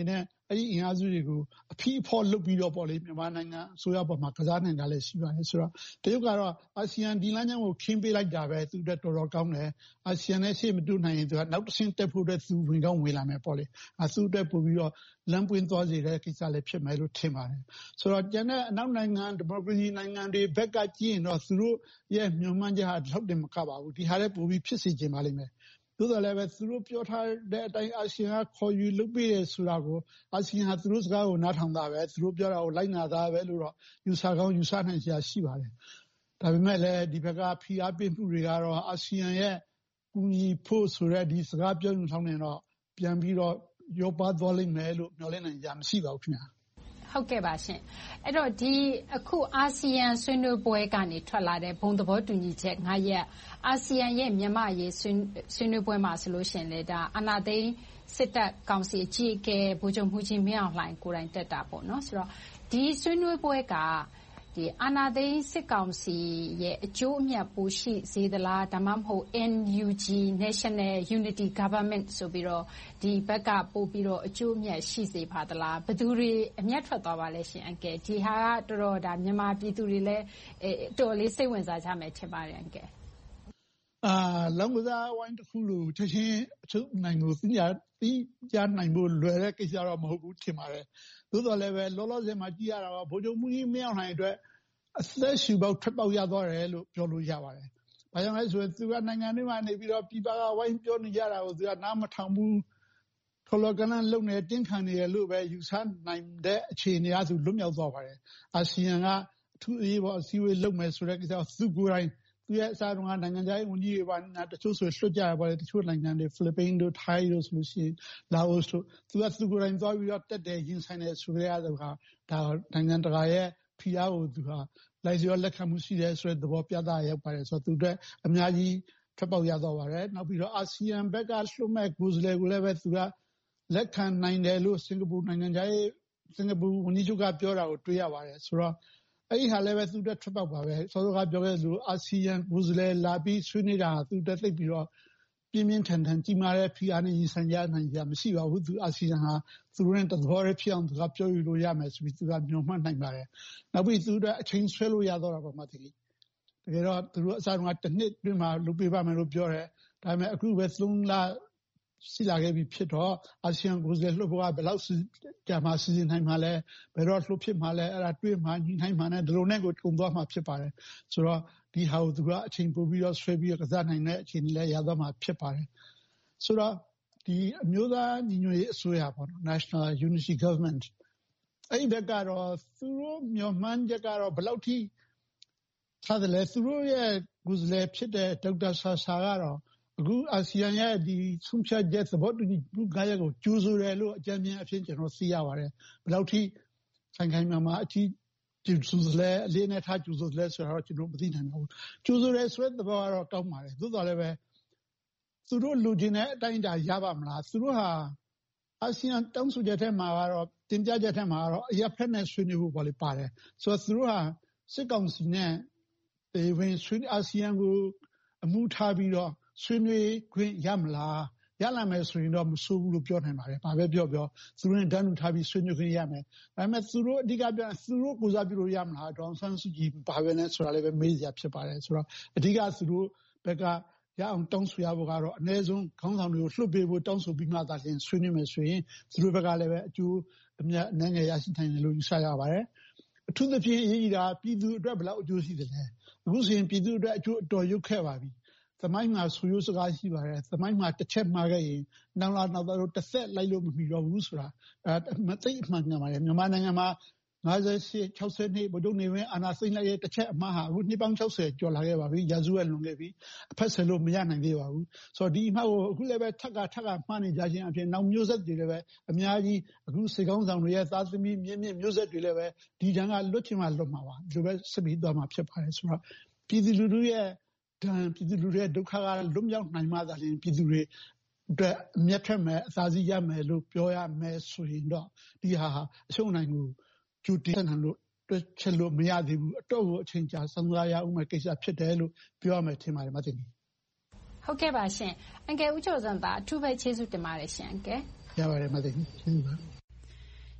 အဲ့ဒီအင်အားစုတွေကိုအဖိအဖော်လုပ်ပြီးတော့ပေါ့လေမြန်မာနိုင်ငံအစိုးရပေါ်မှာကစားနိုင်တာလည်းရှိပါတယ်ဆိုတော့တရုတ်ကတော့အာဆီယံဒီလမ်းကြောင်းကိုခင်းပေးလိုက်တာပဲသူတို့တော်တော်ကောင်းတယ်အာဆီယံနဲ့ရှေ့မတူနိုင်ရင်သူကနောက်တစ်ဆင့်တက်ဖို့အတွက်သူဝင်ကောင်းဝင်လာမယ်ပေါ့လေအဲသူအတွက်ပို့ပြီးတော့လမ်းပွင့်သွားစေတဲ့ကိစ္စလည်းဖြစ်မယ်လို့ထင်ပါတယ်ဆိုတော့ကျန်တဲ့အနောက်နိုင်ငံဒီမိုကရေစီနိုင်ငံတွေဘက်ကကြည့်ရင်တော့သူတို့ရဲ့မျှော်မှန်းချက်ဟာထောက်တင်မကပါဘူးဒီဟာလည်းပို့ပြီးဖြစ်စေချင်ပါလိမ့်မယ်သို့တော်လည်းပဲသူတို့ပြောထားတဲ့အတိုင်းအာဆီယံကခေါ်ယူလုပ်ပေးတယ်ဆိုတာကိုအာဆီယံကသူတို့စကားကိုနားထောင်တာပဲသူတို့ပြောတာကိုလိုက်နာတာပဲလို့တော့ယူဆကောင်းယူဆနိုင်စရာရှိပါတယ်ဒါပေမဲ့လည်းဒီဘက်ကဖိအားပေးမှုတွေကတော့အာဆီယံရဲ့ကူညီဖို့ဆိုတဲ့ဒီစကားပြောယူဆောင်နေတော့ပြန်ပြီးတော့ရောပါသွားလိမ့်မယ်လို့မျှော်လင့်နိုင်ကြမရှိပါဘူးခင်ဗျာဟုတ်ကဲ့ပါရှင်အဲ့တော့ဒီအခုအာဆီယံဆွေးနွေးပွဲကနေထွက်လာတဲ့ဘုံသဘောတူညီချက်၅ရက်အာဆီယံရဲ့မြန်မာရေးဆွေးနွေးပွဲမှာဆိုလို့ရှိရင်လေဒါအာဏာသိမ်းစစ်တပ်ကောင်စီအကြီးအကဲဗိုလ်ချုပ်မှူးကြီးမင်းအောင်လှိုင်ကိုယ်တိုင်တက်တာပေါ့နော်ဆိုတော့ဒီဆွေးနွေးပွဲကဒီအာဏာသိမ်းစစ်ကောင်စီရဲ့အကျိုးအမြတ်ပိုရှိစေသလားဒါမှမဟုတ် N U G National Unity Government ဆိုပြီးတော့ဒီဘက်ကပို့ပြီးတော့အကျိုးအမြတ်ရှိစေပါသလားဘယ်သူတွေအမြတ်ထွက်သွားပါလဲရှင်အန်ကယ်ဒီဟာကတော်တော်ဒါမြန်မာပြည်သူတွေလည်းတော်လေးစိတ်ဝင်စားကြမယ်ထင်ပါတယ်အန်ကယ်အာလောင်ကစားဝိုင်းတစ်ခုလို့ချက်ချင်းအချုပ်နိုင်ကိုသိညာသိကြနိုင်ဖို့လွယ်တဲ့ကိစ္စတော့မဟုတ်ဘူးထင်ပါတယ်သို့တော်လည်းပဲလောလောဆယ်မှာကြည့်ရတာကဗိုလ်ချုပ်မှူးကြီးမင်းအောင်လှိုင်အတွက်အသက်ရှူပေါက်ထွက်ပေါက်ရသွားတယ်လို့ပြောလို့ရပါတယ်။ဘာကြောင့်လဲဆိုရင်သူကနိုင်ငံတွေမှာနေပြီးတော့ပြည်ပကဝိုင်းပြောနေကြတာကိုသူကနားမထောင်ဘူးထော်လကနန်လုံနေတင်းခံနေရလို့ပဲယူဆနိုင်တဲ့အခြေအနေအရသူလွတ်မြောက်သွားပါတယ်။အာဆီယံကအထူးအရေးပေါ်အစည်းအဝေးလုပ်မယ်ဆိုတဲ့ကိစ္စကိုသူကိုယ်တိုင်သူရဲ့အစားတုန်းကနိုင်ငံခြားရေးဝန်ကြီးတွေပါတချို့ဆိုလွှတ်ကြရပါတယ်တချို့နိုင်ငံတွေဖိလစ်ပိန်းတို့ထိုင်းတို့ဆိုလို့ရှိရင်လာအိုတို့သူကသူကိုယ်တိုင်သွားပြီးတော့တက်တယ်ရင်ဆိုင်တယ်ဆိုကြရတဲ့ကဒါနိုင်ငံတကာရဲ့ဖိအားကိုသူဟာလိုက်ရောလက်ခံမှုရှိတယ်ဆိုတဲ့သဘောပြသရောက်ပါတယ်ဆိုတော့သူတို့အများကြီးထွက်ပေါက်ရတော့ပါတယ်နောက်ပြီးတော့အာဆီယံဘက်ကလှုပ်မဲ့ကိုယ်စားလှယ်ကိုလည်းပဲသူကလက်ခံနိုင်တယ်လို့စင်ကာပူနိုင်ငံခြားရေးစင်ကာပူဝန်ကြီးချုပ်ကပြောတာကိုတွေ့ရပါတယ်ဆိုတော့အဲ့ဒီဟာလည်းပဲသူတို့ထွက်ပေါက်ပါပဲစောစောကပြောခဲ့လို့အာဆီယံကိုယ်စားလှယ်လာပြီးဆွေးနွေးတာသူတို့သိပြီးတော့ပြင်းပြင်းထန်ထန်ကြီးမားတဲ့ဖိအားနဲ့ရင်ဆိုင်ရနိုင်ကြမရှိပါဘူးသူအာဆီယံဟာသူတို့နဲ့တဘောရဲဖြစ်အောင်သူကပြောယူလို့ရမယ်ဆိုပြီးသူကညွှန်မှတ်နိုင်ပါတယ်နောက်ပြီးသူတို့အချိန်ဆွဲလို့ရတော့တာပါမှတကယ်တကယ်တော့သူတို့အစားကတစ်နှစ်တွင်းမှာလုပ်ပေးပါမယ်လို့ပြောတယ်ဒါပေမဲ့အခုပဲသုံးလရှိလာခဲ့ပြီဖြစ်တော့အာဆီယံကိုယ်စားလှယ်လှုပ်ဖို့ကဘယ်လောက်ကြာမှစီစဉ်နိုင်မှာလဲဘယ်တော့လှုပ်ဖြစ်မှာလဲအဲ့ဒါတွေ့မှညီနိုင်မှာနဲ့ဒီလိုနဲ့ကိုတုံသွားမှာဖြစ်ပါတယ်ဆိုတော့ဒီဟာကိုသူကအချိန်ပိုပြီးတော့ဆွဲပြီးတော့ကစားနိုင်တဲ့အခြေအနေလည်းရသွားမှာဖြစ်ပါတယ်ဆိုတော့ဒီအမျိုးသားညီညွတ်ရေးအစိုးရပေါ့နော် National Unity Government အဲ့ဒီဘက်ကတော့သူတို့မျှော်မှန်းချက်ကတော့ဘယ်လောက်ထိထားတယ်လဲသူတို့ရဲ့ကိုယ်စားလှယ်ဖြစ်တဲ့ဒေါက်တာဆာဆာကတော့အခုအာဆီယံရဲ့ဒီဆုံးဖြတ်ချက်သဘောတူညီမှုကားရက်ကိုကျူးဆိုတယ်လို့အကြံဉာဏ်အဖြစ်ကျွန်တော်သိရပါတယ်ဘယ်လောက်ထိဆိုင်ခိုင်မှာမှာအကြီးကျူးဆိုလဲအလေးနဲ့ထားကျူးဆိုလဲဆိုတော့ကျွန်တော်မသိနိုင်ဘူးကျူးဆိုရဲဆိုတဲ့သဘောကတော့ကောင်းပါတယ်သို့တော်လည်းပဲသူတို့လူချင်းတဲ့အတိုင်းအတာရပါမလားသူတို့ဟာအာဆီယံတောင်းဆိုချက်ထဲမှာကတော့တင်ပြချက်ထဲမှာကတော့အရက်ဖက်နဲ့ဆွေးနွေးဖို့ပေါ်လေပါတယ်ဆိုတော့သူတို့ဟာစစ်ကောင်စီနဲ့ဒီဝင်ဆွေးအာဆီယံကိုအမှုထားပြီးတော့ဆွေးနွေးခွင့်ရမလားရလာမယ်ဆိုရင်တော့မဆိုးဘူးလို့ပြောနိုင်ပါတယ်။ဘာပဲပြောပြောသူတို့နဲ့တန်းတူထားပြီးဆွေးနွေးခွင့်ရမယ်။ဒါပေမဲ့သူတို့အဓိကပြောသူတို့ကိုစားပြုလို့ရမလားဒေါအောင်ဆန်းစုကြည်ဘာပဲလဲဆိုတာလည်းပဲမေးစရာဖြစ်ပါတယ်ဆိုတော့အဓိကသူတို့ဘက်ကရအောင်တောင်းဆိုရဖို့ကတော့အနည်းဆုံးခေါင်းဆောင်တွေကိုလှုပ်ပေးဖို့တောင်းဆိုပြီးမှသာလျှင်ဆွေးနွေးမယ်ဆိုရင်သူတို့ဘက်ကလည်းပဲအကျိုးအမြတ်အနည်းငယ်ရရှိနိုင်တယ်လို့ယူဆရပါတယ်။အထူးသဖြင့်အရေးကြီးတာပြည်သူအတွက်ဘယ်လောက်အကျိုးရှိတယ်လဲ။အခုဆိုရင်ပြည်သူအတွက်အကျိုးအတော်ရုပ်ခဲ့ပါပြီ။သမိုင်းမှာဆိုရိုးစကားရှိပါတယ်သမိုင်းမှာတစ်ချက်မှားခဲ့ရင်နောက်လာနောက်တော့တစ်သက်လိုက်လို့မမီတော့ဘူးဆိုတာအဲမသိအမှန်ကန်ပါတယ်မြန်မာနိုင်ငံမှာ၅၈ ၆၀နှစ်ဗိုလ်ချုပ်နေဝင်းအာဏာသိမ်းလိုက်တဲ့တစ်ချက်အမှားဟာအခုနှစ်ပေါင်း၆၀ကျော်လာခဲ့ပါပြီရာစုဝက်လွန်ခဲ့ပြီအဖက်ဆယ်လို့မရနိုင်သေးပါဘူးဆိုတော့ဒီအမှားကိုအခုလည်းပဲထပ်ကထပ်ကမှားနေကြခြင်းအပြင်နောက်မျိုးဆက်တွေလည်းပဲအများကြီးအခုစေကောင်းဆောင်တွေရဲ့သားသမီးမြင့်မြင့်မျိုးဆက်တွေလည်းပဲဒီတန်းကလွတ်ချင်မှလွတ်မှာပါဒီလိုပဲဆက်ပြီးသွားမှာဖြစ်ပါတယ်ဆိုတော့ပြည်သူလူထုရဲ့ဒဏ်ပြည်သူလူတွေဒုက္ခကလွတ်မြောက်နိုင်မှသာလျှင်ပြည်သူတွေအတွက်အမျက်ထွက်မယ်အသာစီးရမယ်လို့ပြောရမယ်ဆိုရင်တော့ဒီဟာအရှုံးနိုင်ကိုကျူတင်နိုင်လို့တွက်ချက်လို့မရသေးဘူးအတော့ကိုအချိန်ကြာစဉ်းစားရအောင်မဲ့ကိစ္စဖြစ်တယ်လို့ပြောရမယ်ထင်ပါတယ်မသိဘူးဟုတ်ကဲ့ပါရှင်အန်ကယ်ဦးကျော်စံသာအထူးပဲကျေးဇူးတင်ပါတယ်ရှင်အန်ကယ်ရပါတယ်မသိဘူးကျေးဇူးပါ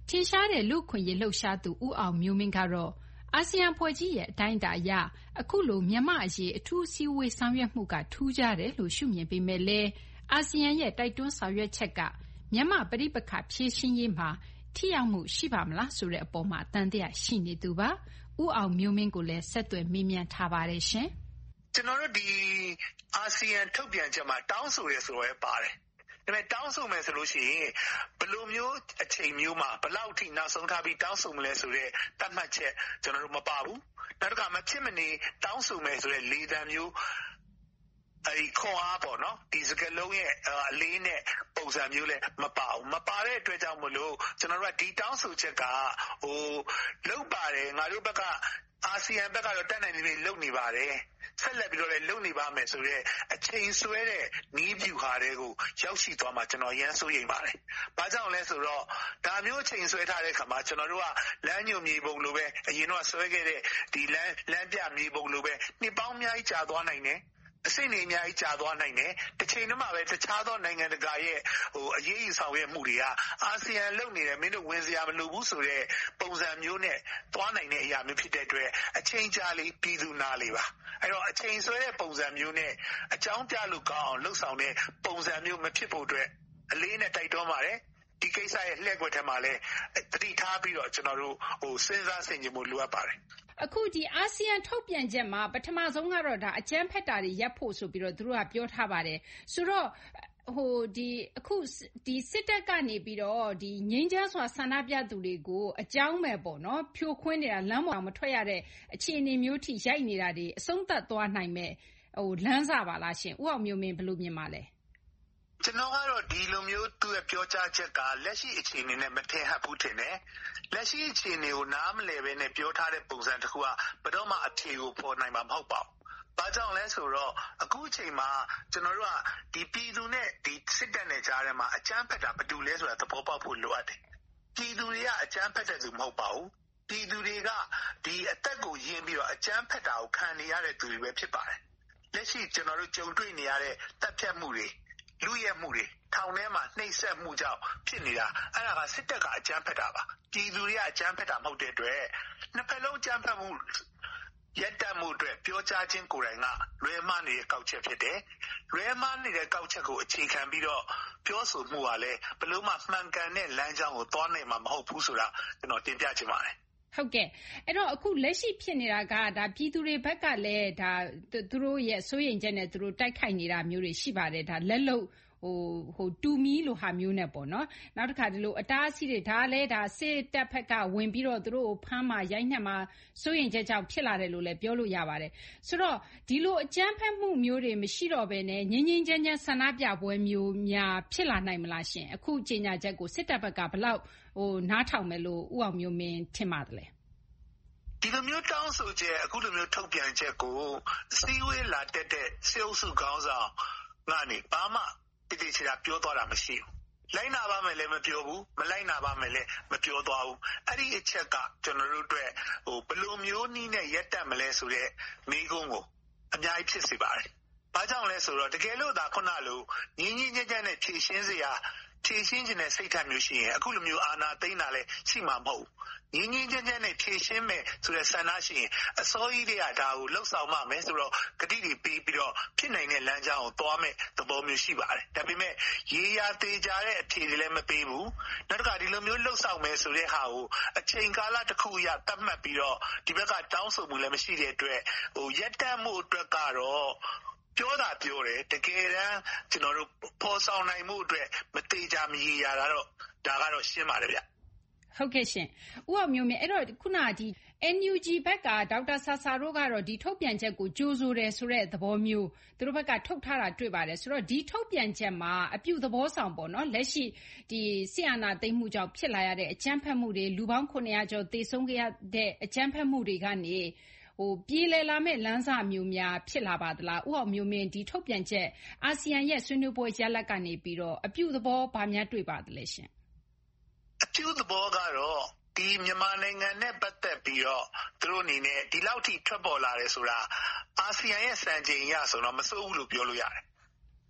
ထင်ရှားတဲ့လူ့အခွင့်အရေးလှုပ်ရှားသူဦးအောင်မျိုးမင်းကတော့အာဆီယံအဖွဲ့ကြီးရဲ့အတိုင်းအတာအရအခုလိုမြန်မာ့အရေးအထူးအစည်းအဝေးဆောင်ရွက်မှုကထူးခြားတယ်လို့ရှုမြင်ပေမဲ့လည်းအာဆီယံရဲ့တိုက်တွန်းဆောင်ရွက်ချက်ကမြန်မာ့ပဋိပက္ခဖြေရှင်းရေးမှာထိရောက်မှုရှိပါမလားဆိုတဲ့အပေါ်မှာသံသယရှိနေသူပါ။ဦးအောင်မျိုးမင်းကိုလည်းဆက်သွယ်မေးမြန်းထားပါတယ်ရှင်။ကျွန်တော်တို့ဒီအာဆီယံထုတ်ပြန်ချက်မှာတောင်းဆိုရဲဆိုရဲပါတယ်။ဒါပေမဲ့တောင်းဆိုမယ်ဆိုလို့ရှိရင်ဘယ်လိုမျိုးအချိန်မျိုးမှာဘယ်လောက်ထိနောက်ဆုံးထားပြီးတောင်းဆိုမလဲဆိုတဲ့သတ်မှတ်ချက်ကျွန်တော်တို့မပါဘူး။နောက်တစ်ခါမဖြစ်မနေတောင်းဆိုမယ်ဆိုတဲ့လေသံမျိုးအဲဒီခွန်အားပေါ့နော်ဒီစကလုံးရဲ့အလေးနဲ့ပုံစံမျိုးလဲမပါဘူးမပါတဲ့အတွက်ကြောင့်မလို့ကျွန်တော်တို့ကဒီတောင်းဆိုချက်ကဟိုလောက်ပါတယ်ငါတို့ဘက်ကအာဆီယံဘက်ကတော့တက်နိုင်နေပြီလုံနေပါတယ်ဆက်လက်ပြီးတော့လည်းလုံနေပါမယ်ဆိုတော့အချိန်ဆွဲတဲ့နီးဗျူဟာတွေကိုရောက်ရှိသွားမှကျွန်တော်ရမ်းစိုးရိမ်ပါတယ်။ဘာကြောင့်လဲဆိုတော့ဒါမျိုးအချိန်ဆွဲထားတဲ့ခါမှာကျွန်တော်တို့ကလမ်းညွန်မြေပုံလိုပဲအရင်တော့ဆွဲခဲ့တဲ့ဒီလမ်းလမ်းပြမြေပုံလိုပဲနှစ်ပေါင်းအများကြီးကြာသွားနိုင်တယ်အစိမ့်နေအများကြီးကြာသွားနိုင်တယ်တစ်ချိန်တည်းမှာပဲတခြားသောနိုင်ငံတကာရဲ့ဟိုအရေးအဆောင်ရဲ့မှုတွေကအာဆီယံလုံနေတယ်မင်းတို့ဝင်စရာမလိုဘူးဆိုတဲ့ပုံစံမျိုးနဲ့သွားနိုင်တဲ့အရာမျိုးဖြစ်တဲ့အတွက်အချိန်ကြာလေးပြည်သူနာလေးပါအဲ့တော့အချိန်ဆွဲတဲ့ပုံစံမျိုးနဲ့အကြောင်းပြလို့ကောင်းအောင်လှုပ်ဆောင်တဲ့ပုံစံမျိုးမဖြစ်ဖို့အတွက်အလေးနဲ့တိုက်တွန်းပါတယ်ဒီကိစ္စရဲ့လှည့်ကွက်ထဲမှာလည်းတတိထားပြီးတော့ကျွန်တော်တို့ဟိုစဉ်းစားဆင်ခြင်မှုလိုအပ်ပါတယ်အခုဒီအာဆီယံထုတ်ပြန်ချက်မှာပထမဆုံးကတော့ဒါအကြမ်းဖက်တာတွေရပ်ဖို့ဆိုပြီးတော့သူတို့ကပြောထားပါတယ်ဆိုတော့ဟိုဒီအခုဒီစစ်တပ်ကနေပြီးတော့ဒီငိမ့်ချမ်းစွာဆန္ဒပြသူတွေကိုအကြောင်းမဲ့ပေါ့နော်ဖြိုခွင်းနေတာလမ်းပေါ်မထွက်ရတဲ့အခြေအနေမျိုးထိရိုက်နေတာတွေအဆုံးသတ်သွားနိုင်မဲ့ဟိုလမ်းစာပါလားရှင်ဦးအောင်မျိုးမင်းဘယ်လိုမြင်ပါလဲကျွန်တော်ကတော့ဒီလိုမျိုးသူ့ရဲ့ပြောကြားချက်ကလက်ရှိအခြေအနေနဲ့မထင်ဟပ်ဘူးထင်တယ်လက်ရှိအခြေအနေကိုနားမလည်ဘဲနဲ့ပြောထားတဲ့ပုံစံတစ်ခုကဘယ်တော့မှအဖြေကိုပေါ်နိုင်မှာမဟုတ်ပါဘူး။ဘာကြောင့်လဲဆိုတော့အခုအချိန်မှာကျွန်တော်တို့ကဒီပြည်သူနဲ့ဒီစစ်တပ်နဲ့ကြားထဲမှာအကြမ်းဖက်တာဘာတူလဲဆိုတာသဘောပေါက်ဖို့လိုအပ်တယ်။ပြည်သူတွေကအကြမ်းဖက်တဲ့သူမဟုတ်ပါဘူး။ပြည်သူတွေကဒီအသက်ကိုယဉ်ပြီးတော့အကြမ်းဖက်တာကိုခံနေရတဲ့သူတွေပဲဖြစ်ပါတယ်။လက်ရှိကျွန်တော်တို့ကြုံတွေ့နေရတဲ့တပ်ဖြတ်မှုတွေလူရဲမှုတွေထောင်ထဲမှာနှိပ်စက်မှုကြောင့်ဖြစ်နေတာအဲ့ဒါကစစ်တပ်ကအကြမ်းဖက်တာပါပြည်သူတွေကအကြမ်းဖက်တာမဟုတ်တဲ့အတွက်နှစ်ဖက်လုံးအကြမ်းဖက်မှုရက်တက်မှုအတွက်ပြောကြားခြင်းကိုယ်တိုင်ကလွဲမှားနေတဲ့ကောက်ချက်ဖြစ်တယ်လွဲမှားနေတဲ့ကောက်ချက်ကိုအခြေခံပြီးတော့ပြောဆိုမှုကလည်းဘလို့မှမှန်ကန်တဲ့လမ်းကြောင်းကိုသွားနိုင်မှာမဟုတ်ဘူးဆိုတာကျွန်တော်တင်ပြချင်ပါတယ်ဟုတ်ကဲ့အဲ့တော့အခုလက်ရှိဖြစ်နေတာကဒါပြည်သူတွေဘက်ကလည်းဒါသူတို့ရဲ့စိုးရိမ်ချက်နဲ့သူတို့တိုက်ခိုက်နေတာမျိုးတွေရှိပါတယ်ဒါလက်လုံဟိုဟိုတူမီလိုဟာမျိုးနဲ့ပေါ့နော်နောက်တစ်ခါဒီလိုအတားအဆီးတွေဒါလည်းဒါစစ်တပ်ဖက်ကဝင်ပြီးတော့သူတို့ကိုဖမ်းမှာရိုက်နှက်မှာစိုးရိမ်ချက်ကြောင့်ဖြစ်လာတယ်လို့လည်းပြောလို့ရပါတယ်ဆိုတော့ဒီလိုအကြမ်းဖက်မှုမျိုးတွေမရှိတော့ဘဲနဲ့ငြင်းငြင်းချမ်းချမ်းဆန္ဒပြပွဲမျိုးများဖြစ်လာနိုင်မလားရှင်အခုကြေညာချက်ကိုစစ်တပ်ဘက်ကဘယ်လောက်ဟိုနားထောင်မယ်လို့ဦးအောင်မျိုးမင်းထင်ပါတယ်လေဒီလိုမျိုးတောင်းဆိုချက်အခုလိုမျိုးထုတ်ပြန်ချက်ကိုအစည်းအဝေးလာတက်တဲ့စေအုပ်စုခေါင်းဆောင်ကနေဘာမှတည်တည်ချာပြောသွားတာမရှိဘူးလိုက်နာပါမယ်လည်းမပြောဘူးမလိုက်နာပါမယ်လည်းမပြောသွားဘူးအဲ့ဒီအချက်ကကျွန်တော်တို့အတွက်ဟိုဘလိုမျိုးနည်းနဲ့ရက်တက်မလဲဆိုတဲ့မိကုန်းကိုအများကြီးဖြစ်စေပါတယ်ဘာကြောင့်လဲဆိုတော့တကယ်လို့ဒါခုနလိုညီညီညံ့ညံ့နဲ့ဖြည့်ရှင်းစရာဖြည့်ရှင်းခြင်းနဲ့စိတ်ဓာတ်မျိုးရှိရင်အခုလိုမျိုးအာဏာသိမ်းတာလည်းရှိမှာမဟုတ်ဘူးညီညီညံ့ညံ့နဲ့ဖြည့်ရှင်းမယ်ဆိုတဲ့ဆန္ဒရှိရင်အစိုးရတွေကဒါကိုလှုပ်ဆောင်မှမယ်ဆိုတော့ဂတိတွေပေးပြီးတော့ဖြစ်နိုင်တဲ့လမ်းကြောင်းကိုသွားမယ်သဘောမျိုးရှိပါတယ်ဒါပေမဲ့ရေရာသေးကြတဲ့အဖြေတွေလည်းမပေးဘူးနောက်တစ်ခါဒီလိုမျိုးလှုပ်ဆောင်မယ်ဆိုတဲ့ဟာကိုအချိန်ကာလတစ်ခုအရသတ်မှတ်ပြီးတော့ဒီဘက်ကတောင်းဆိုမှုလည်းမရှိတဲ့အတွက်ဟိုရက်တက်မှုအတွက်ကတော့ပြောတာပြောတယ်တကယ်တမ်းကျွန်တော်တို့ပေါ်ဆောင်နိုင်မှုအတွက်မသေးကြမရေရာတော့ဒါကတော့ရှင်းပါတယ်ဗျဟုတ်ကဲ့ရှင်ဦးအောင်မျိုးမြင့်အဲ့တော့ခုနကဒီ အန် ယူ ဂျီ ဘက်ကဒေါက်တာဆာဆာတို့ကတော့ဒီထုတ်ပြန်ချက်ကိုကြိုဆိုတယ်ဆိုတဲ့သဘောမျိုးသူတို့ဘက်ကထုတ်ထားတာတွေ့ပါတယ်ဆိုတော့ဒီထုတ်ပြန်ချက်မှာအပြုသဘောဆောင်ပေါ့နော်လက်ရှိဒီဆီယနာသိမ်းမှုကြောင့်ဖြစ်လာရတဲ့အကြမ်းဖက်မှုတွေလူပေါင်းခုနှစ်ရာကျော်သေဆုံးခဲ့ရတဲ့အကြမ်းဖက်မှုတွေကနေဟိုပြေးလဲလာမဲ့လမ်းစာမျိုးများဖြစ်လာပါသလားဦးအောင်မျိုးမင်းဒီထုတ်ပြန်ချက်အာဆီယံရဲ့ဆွေးနွေးပွဲရလဒ်ကနေပြီးတော့အပြုသဘောဘာများတွေ့ပါသလဲရှင်အပြုသဘောကတော့ဒီမြန်မာနိုင်ငံနဲ့ပတ်သက်ပြီးတော့သူတို့အနေနဲ့ဒီလောက်ထိထွက်ပေါ်လာတယ်ဆိုတာအာဆီယံရဲ့စံချိန်အရဆိုတော့မစိုးဘူးလို့ပြောလို့ရတယ်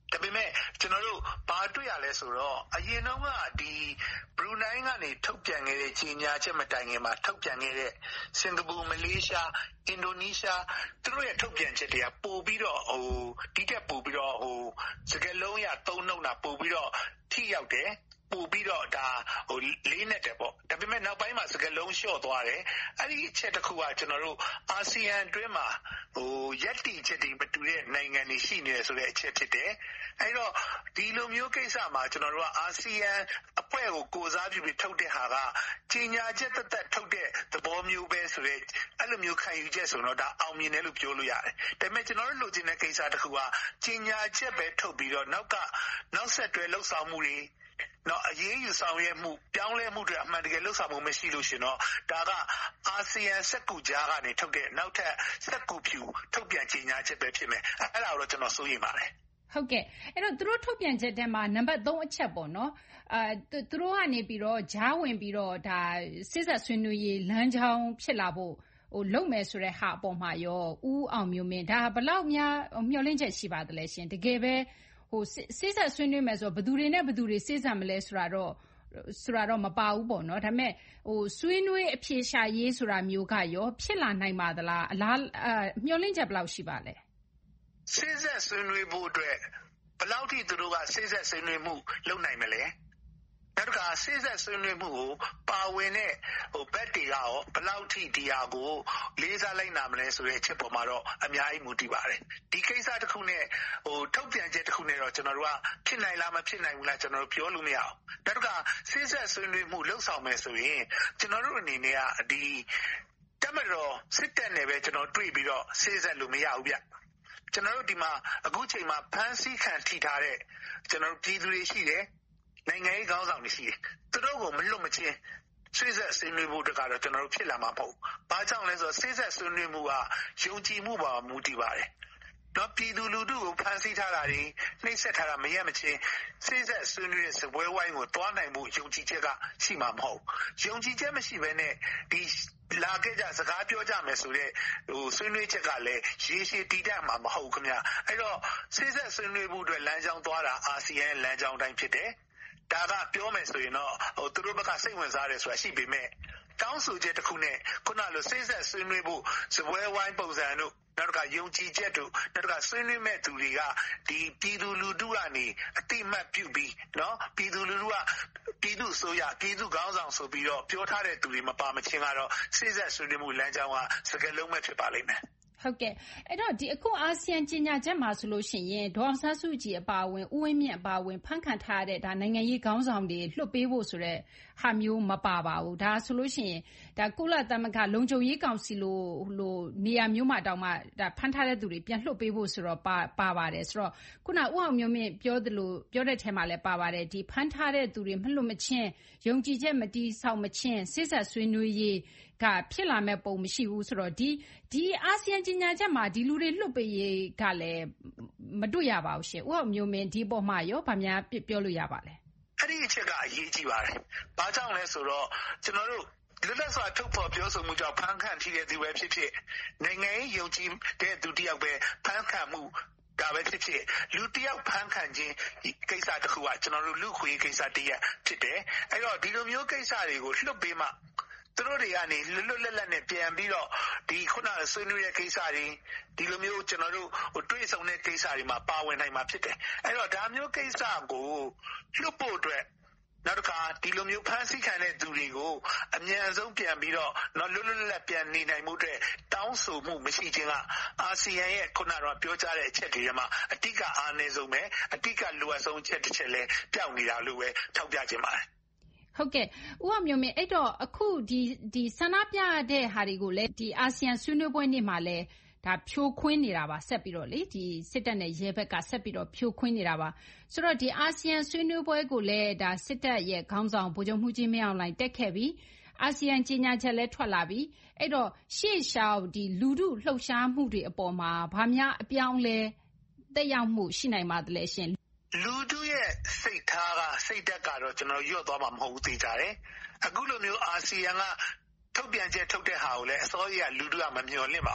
ဒါပေမဲ့ကျွန်တော်တို့ဘာတွေ့ရလဲဆိုတော့အရင်တော့ကဒီဘရူနိုင်းကနေထုတ်ပြန်ခဲ့တဲ့ကြီးညာချက်မတိုင်ခင်မှာထုတ်ပြန်ခဲ့တဲ့စင်ကာပူမလေးရှားအင်ဒိုနီးရှားသူတို့ရဲ့ထုတ်ပြန်ချက်တွေကပို့ပြီးတော့ဟိုဒီတက်ပို့ပြီးတော့ဟိုစကလုံးရသုံးနှုတ်တာပို့ပြီးတော့ထိရောက်တယ်ပို့ပြီးတော့ဒါဟိုလေးနဲ့တယ်ပေါ့ဒါပေမဲ့နောက်ပိုင်းမှာစကလုံးလျှော့သွားတယ်အဲ့ဒီအချက်တစ်ခုကကျွန်တော်တို့အာဆီယံအတွင်းမှာဟိုရက်တီချက်တွေမတူတဲ့နိုင်ငံတွေရှိနေတယ်ဆိုတဲ့အချက်ဖြစ်တယ်အဲ့တော့ဒီလိုမျိုးကိစ္စမှာကျွန်တော်တို့ကအာဆီယံအဖွဲ့ကိုကိုစားပြုပြီးထုတ်တဲ့ဟာကကြီးညာချက်သက်သက်ထုတ်တဲ့သဘောမျိုးပဲဆိုတဲ့အဲ့လိုမျိုးခံယူချက်ဆိုတော့ဒါအောင်မြင်တယ်လို့ပြောလို့ရတယ်ဒါပေမဲ့ကျွန်တော်တို့လိုချင်တဲ့ကိစ္စတစ်ခုကကြီးညာချက်ပဲထုတ်ပြီးတော့နောက်ကနောက်ဆက်တွဲလှုပ်ဆောင်မှုတွေနော်အရေးယူဆောင်ရွက်မှုပြောင်းလဲမှုတွေအမှန်တကယ်လှုပ်ဆောင်မှုမရှိလို့ရှင်တော့ဒါကအာဆီယံစက်ကူကြားကနေထုတ်တဲ့နောက်ထပ်စက်ကူဖြူထုတ်ပြန်ကြီးညာချက်ပဲဖြစ်မယ်အဲ့ဒါတော့ကျွန်တော်စိုးရိမ်ပါတယ်ဟုတ်ကဲ့အဲ့တော့သူတို့ထုတ်ပြန်ချက်ထဲမှာနံပါတ်သုံးအချက်ပေါ့နော်အာသူတို့ကနေပြီးတော့ဂျားဝင်ပြီးတော့ဒါစစ်ဆက်ဆွေးနွေးရေးလမ်းကြောင်းဖြစ်လာဖို့ဟိုလုံမယ်ဆိုတဲ့ဟာအပေါ်မှာရောဦးအောင်မျိုးမင်းဒါဘယ်လောက်များမျှော်လင့်ချက်ရှိပါသလဲရှင်တကယ်ပဲဟိုစစ်ဆက်ဆွေးနွေးမယ်ဆိုတော့ဘယ်သူတွေနဲ့ဘယ်သူတွေစစ်ဆက်မလဲဆိုတာတော့ဆိုတာတော့မပါဘူးပေါ့နော်ဒါပေမဲ့ဟိုဆွေးနွေးအဖြေရှာရေးဆိုတာမျိုးကရောဖြစ်လာနိုင်ပါသလားအလားမျှော်လင့်ချက်ဘယ်လောက်ရှိပါလဲစစ်ဆက်ဆွေးနွေးဖို့အတွက်ဘယ်လောက်ထိသူတို့ကစစ်ဆက်ဆွေးနွေးမှုလုပ်နိုင်မလဲနောက်တစ်ခါစစ်ဆက်ဆွေးနွေးမှုကိုပါဝင်တဲ့ဟိုဘက်တွေကရောဘယ်လောက်ထိဒီဟာကိုလေးစားလိုက်နာမလဲဆိုတဲ့အချက်ပေါ်မှာတော့အများကြီးမူတည်ပါတယ်ဒီကိစ္စတစ်ခုနဲ့ဟိုထုတ်ပြန်ချက်တစ်ခုနဲ့တော့ကျွန်တော်တို့ကဖြစ်နိုင်လားမဖြစ်နိုင်ဘူးလားကျွန်တော်တို့ပြောလို့မရအောင်နောက်တစ်ခါစစ်ဆက်ဆွေးနွေးမှုလှုပ်ဆောင်မယ်ဆိုရင်ကျွန်တော်တို့အနေနဲ့ကဒီတမတော်စစ်တပ်နဲ့ပဲကျွန်တော်တွေ့ပြီးတော့စစ်ဆက်လို့မရဘူးဗျကျွန်တော်တို့ဒီမှာအခုချိန်မှာဖမ်းဆီးခံထိထားတဲ့ကျွန်တော်တို့ပြည်သူတွေရှိတယ်နိုင်ငံရေးခေါင်းဆောင်တွေရှိတယ်သူတို့ကိုမလွတ်မချင်းဆွေးဆက်ဆွေးနွေးဖို့တကတော့ကျွန်တော်တို့ဖြစ်လာမှာမဟုတ်ဘာကြောင့်လဲဆိုတော့ဆွေးဆက်ဆွေးနွေးမှုကယုံကြည်မှုပါမူတည်ပါတယ်တော့ပြည်သူလူထုကိုဖမ်းဆီးထားတာတွေနှိပ်စက်ထားတာမရမချင်းဆွေးဆက်ဆွေးနွေးတဲ့စပွဲဝိုင်းကိုတွားနိုင်မှုယုံကြည်ချက်ကရှိမှာမဟုတ်ယုံကြည်ချက်မရှိဘဲနဲ့ဒီလာခဲ့ကြစကားပြောကြမယ်ဆိုတဲ့ဟိုဆွေးနွေးချက်ကလည်းရေရှည်တည်တတ်မှာမဟုတ်ခင်ဗျအဲ့တော့ဆွေးဆက်ဆွေးနွေးဖို့အတွက်လမ်းကြောင်းသွားတာအာဆီယံလမ်းကြောင်းတိုင်းဖြစ်တယ်ဒါကပြောမယ်ဆိုရင်တော့ဟိုသူတို့ဘက်ကစိတ်ဝင်စားတယ်ဆိုတာရှိပေမဲ့တောင်းဆိုချက်တစ်ခုနဲ့ခုနလိုစိတ်ဆက်ဆွေးနွေးဖို့စပွဲဝိုင်းပုံစံတို့နောက်ကယုံကြည်ချက်တို့နောက်ကဆွေးနွေးမဲ့သူတွေကဒီပြည်သူလူထုကနေအတိမတ်ပြုပြီးเนาะပြည်သူလူထုကပြည်သူဆိုရပြည်သူခေါင်းဆောင်ဆိုပြီးတော့ပြောထားတဲ့သူတွေမပါမချင်းကတော့စိတ်ဆက်ဆွေးနွေးမှုလမ်းကြောင်းကစကလုံးမဲ့ဖြစ်ပါလိမ့်မယ်ဟုတ်ကဲ့အဲ့တော့ဒီအခုအာဆီယံကြီးညာချက်မှာဆိုလို့ရှိရင်ဒေါ်အောင်ဆန်းစုကြည်အပါအဝင်ဦးဝင်းမြင့်အပါအဝင်ဖန်ခံထားတဲ့ဒါနိုင်ငံရေးခေါင်းဆောင်တွေလွှတ်ပေးဖို့ဆိုတဲ့ဟာမျိုးမပါပါဘူးဒါဆိုလို့ရှိရင်ဒါကုလသမဂ္ဂလုံခြုံရေးကောင်စီလိုလိုနေရာမျိုးမှာတောင်မှဒါဖန်ထားတဲ့သူတွေပြန်လွှတ်ပေးဖို့ဆိုတော့ပါပါပါတယ်ဆိုတော့ခုနဦးအောင်မျိုးမြင့်ပြောသလိုပြောတဲ့ထဲမှာလည်းပါပါတယ်ဒီဖန်ထားတဲ့သူတွေမလွတ်မချင်းယုံကြည်ချက်မတီးဆောင်မချင်းစစ်ဆက်ဆွေးနွေးရေးကဖြစ်လာမဲ့ပုံမရှိဘူးဆိုတော့ဒီဒီအာဆီယံကြီးညာချက်မှာဒီလူတွေလွတ်ပေးရေးကလည်းမတွေ့ရပါဘူးရှင်ဦးအောင်မျိုးမင်းဒီပေါ်မှာရောဗမာပြောလို့ရပါလဲအဲ့ဒီအချက်ကအရေးကြီးပါတယ်ဘာကြောင့်လဲဆိုတော့ကျွန်တော်တို့လွတ်လပ်စွာထုတ်ဖော်ပြောဆိုမှုကြောင့်ဖန်ခံထိတဲ့သူပဲဖြစ်ဖြစ်နိုင်ငံရေးယုံကြည်တဲ့သူတယောက်ပဲဖန်ခံမှုဒါပဲဖြစ်ဖြစ်လူတယောက်ဖန်ခံခြင်းကိစ္စတစ်ခုကကျွန်တော်တို့လူခွေကိစ္စတည်းဖြစ်တယ်အဲ့တော့ဒီလိုမျိုးကိစ္စတွေကိုလွတ်ပေးမှသူတို့တွေကနေလွတ်လွတ်လပ်လပ်နဲ့ပြန်ပြီးတော့ဒီခုနကဆွေးနွေးတဲ့ကိစ္စတွေဒီလိုမျိုးကျွန်တော်တို့ဟိုတွေ့ဆုံတဲ့ကိစ္စတွေမှာပါဝင်နိုင်မှာဖြစ်တယ်အဲ့တော့ဒါမျိုးကိစ္စကိုလွတ်ဖို့အတွက်နောက်တစ်ခါဒီလိုမျိုးဖန်ဆီးခံတဲ့သူတွေကိုအမြန်ဆုံးပြန်ပြီးတော့နော်လွတ်လွတ်လပ်လပ်ပြန်နေနိုင်မှုအတွက်တောင်းဆိုမှုမရှိခြင်းကအာဆီယံရဲ့ခုနကပြောကြားတဲ့အချက်တွေမှာအတိကအားနည်းဆုံးပဲအတိကလိုအပ်ဆုံးအချက်တစ်ချက်လဲပျောက်နေတာလို့ပဲထောက်ပြခြင်းပါတယ်ဟုတ်ကဲ့ဦးအောင်မျိုးမင်းအဲ့တော့အခုဒီဒီဆန္ဒပြတဲ့ဟာတွေကိုလည်းဒီအာဆီယံဆွေးနွေးပွဲနေ့မှာလည်းဒါဖြိုခွင်းနေတာပါဆက်ပြီးတော့လေဒီစစ်တပ်နဲ့ရဲဘက်ကဆက်ပြီးတော့ဖြိုခွင်းနေတာပါဆိုတော့ဒီအာဆီယံဆွေးနွေးပွဲကိုလည်းဒါစစ်တပ်ရဲ့ခေါင်းဆောင်ဗိုလ်ချုပ်မှုကြီးမင်းအောင်လှိုင်တက်ခဲ့ပြီးအာဆီယံကြီးညာချက်လည်းထွက်လာပြီးအဲ့တော့ရှေ့ရှောက်ဒီလူထုလှုပ်ရှားမှုတွေအပေါ်မှာဘာများအပြောင်းလဲတက်ရောက်မှုရှိနိုင်ပါသလဲရှင်လူထုရဲ့စိတ်ထားကစိတ်တက်ကတော့ကျွန်တော်ရွတ်သွားမှာမဟုတ်ဘူးသိကြတယ်အခုလိုမျိုးအာဆီယံကထုတ်ပြန်ချက်ထုတ်တဲ့ဟာကိုလည်းအစိုးရလူထုကမမျှော်လင့်ပါဘူးဘာ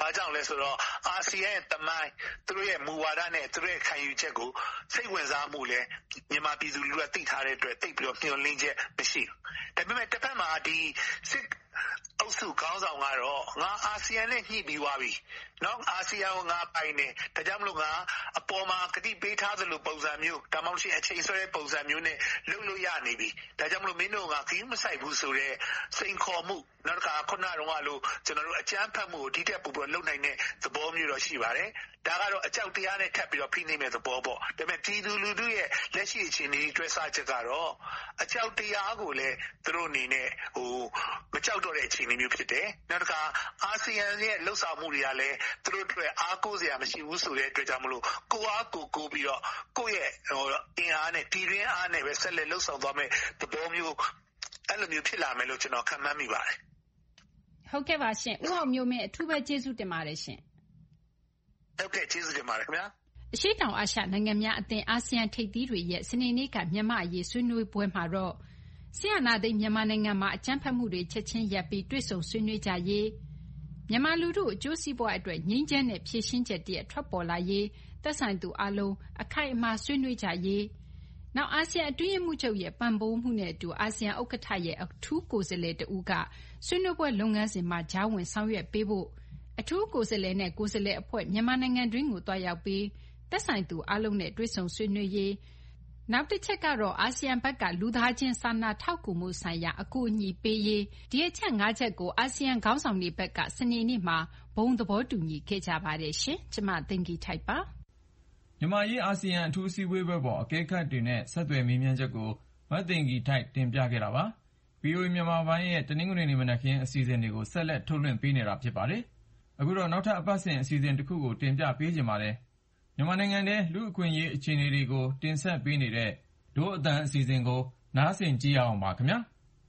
ဘာကြောင့်လဲဆိုတော့အာဆီယံရဲ့တမိုင်းသူတို့ရဲ့မူဝါဒနဲ့သူတို့ရဲ့ခံယူချက်ကိုစိတ်ဝင်စားမှုလဲမြန်မာပြည်သူလူထုကသိထားတဲ့အတွက်သိပြီးတော့မျှော်လင့်ချက်မရှိဘူး။ဒါပေမဲ့တစ်ဖက်မှာဒီစစ်အုပ်စုခေါင်းဆောင်ကတော့ငါအာဆီယံနဲ့ညှိပြီးသွားပြီ။နော်အာဆီယံကိုငါပိုင်တယ်။ဒါကြောင့်မလို့ငါအပေါ်မှာကတိပေးထားသလိုပုံစံမျိုးဒါမှမဟုတ်ရှင်အချိန်ဆွဲတဲ့ပုံစံမျိုးနဲ့လုပ်လို့ရနေပြီ။ဒါကြောင့်မလို့မင်းတို့ကခင်းမဆိုင်ဘူးဆိုတော့စိန်ခေါ်မှုနောက်တစ်ခါခုနကတော့လို့ကျွန်တော်တို့အကြမ်းဖက်မှုကိုဒီတက်ပူပြီးလုပ်နိုင်တဲ့သဘောမျိုးတော့ရှိပါတယ်။ဒါကတော့အကြောက်တရားနဲ့ထပ်ပြီးတော့ဖိနှိပ်မဲ့သဘောပေါ့။ဒါပေမဲ့ပြည်သူလူထုရဲ့လက်ရှိအခြေအနေတွေဆွဲချက်ကတော့အကြောက်တရားကိုလည်းသူတို့အနေနဲ့ဟိုမကြောက်တော့တဲ့အခြေအနေမျိုးဖြစ်တယ်။နောက်တစ်ခါအာဆီယံရဲ့လှုပ်ဆောင်မှုတွေကလည်းသူတို့အတွက်အားကိုးစရာမရှိဘူးဆိုတဲ့အတွက်ကြောင့်မလို့ကိုအားကိုကိုပြီးတော့ကိုယ့်ရဲ့ဟိုအင်အားနဲ့ပြည်တွင်းအားနဲ့ပဲဆက်လက်လှုပ်ဆောင်သွားမဲ့သဘောမျိုးအဲ့လိုမျိုးဖြစ်လာမယ်လို့ကျွန်တော်ခန့်မှန်းမိပါတယ်။ဟုတ်ကဲ့ပါရှင်ဦးအောင်မျိုးမင်းအထူးပဲကျေးဇူးတင်ပါတယ်ရှင်။ဟုတ်ကဲ့ကျေးဇူးတင်ပါတယ်ခင်ဗျာ။အရှေ့တောင်အာရှနိုင်ငံများအသင်းအာဆီယံထိပ်သီးတွေရဲ့စနေနေ့ကမြန်မာအရေးဆွေးနွေးပွဲမှာတော့ဆီယနာသိမြန်မာနိုင်ငံမှာအကြမ်းဖက်မှုတွေချက်ချင်းရပ်ပြီးတွေ့ဆုံဆွေးနွေးကြရေးမြန်မာလူထုအကျိုးစီးပွားအတွက်ငြိမ်းချမ်းတဲ့ဖြည့်ရှင်းချက်တည်းထွက်ပေါ်လာရေးသက်ဆိုင်သူအလုံးအခိုင်အမာဆွေးနွေးကြရေးနောက်အာဆီယံအတွင်းရေးမှူးချုပ်ရဲ့ပံ့ပိုးမှုနဲ့အတူအာဆီယံဥက္ကဋ္ဌရဲ့အထူးကိုယ်စားလှယ်တဦးကဆွေးနွေးပွဲလုပ်ငန်းစဉ်မှာကြားဝင်ဆောင်ရွက်ပေးဖို့အထူးကိုယ်စားလှယ်နဲ့ကိုယ်စားလှယ်အဖွဲ့မြန်မာနိုင်ငံတွင်းကိုတွားရောက်ပြီးသက်ဆိုင်သူအလုံးနဲ့တွေ့ဆုံဆွေးနွေးရေးနောက်တစ်ချက်ကတော့အာဆီယံဘက်ကလူသားချင်းစာနာထောက်ကူမှုဆိုင်ရာအကူအညီပေးရေးဒီအချက်၅ချက်ကိုအာဆီယံခေါင်းဆောင်တွေဘက်ကစနေနေ့မှာဘုံသဘောတူညီခဲ့ကြပါတယ်ရှင်။ကျွန်မသိင်္ဂီထိုက်ပါ။မြန်မာရေးအာဆီယံအထူးအစည်းအဝေးပွဲပေါ်အကဲခတ်တွေနဲ့ဆက်သွယ်မေးမြန်းချက်ကိုမသိင်္ဂီထိုက်တင်ပြခဲ့တာပါ။ ဗွီအိုအေမြန်မာပိုင်းရဲ့တနင်္ဂနွေနေ့မနက်ခင်းအစီအစဉ်တွေကိုဆက်လက်ထုတ်လွှင့်ပေးနေတာဖြစ်ပါတယ်။အခုတော့နောက်ထပ်အပတ်စဉ်အစီအစဉ်တစ်ခုကိုတင်ပြပေးချင်ပါတယ်။မြန်မာနိုင်ငံထဲလူ့အခွင့်အရေးအခြေအနေတွေကိုတင်ဆက်ပေးနေတဲ့ဒို့အသံအစီအစဉ်ကိုနားဆင်ကြည့်ရအောင်ပါခင်ဗျာ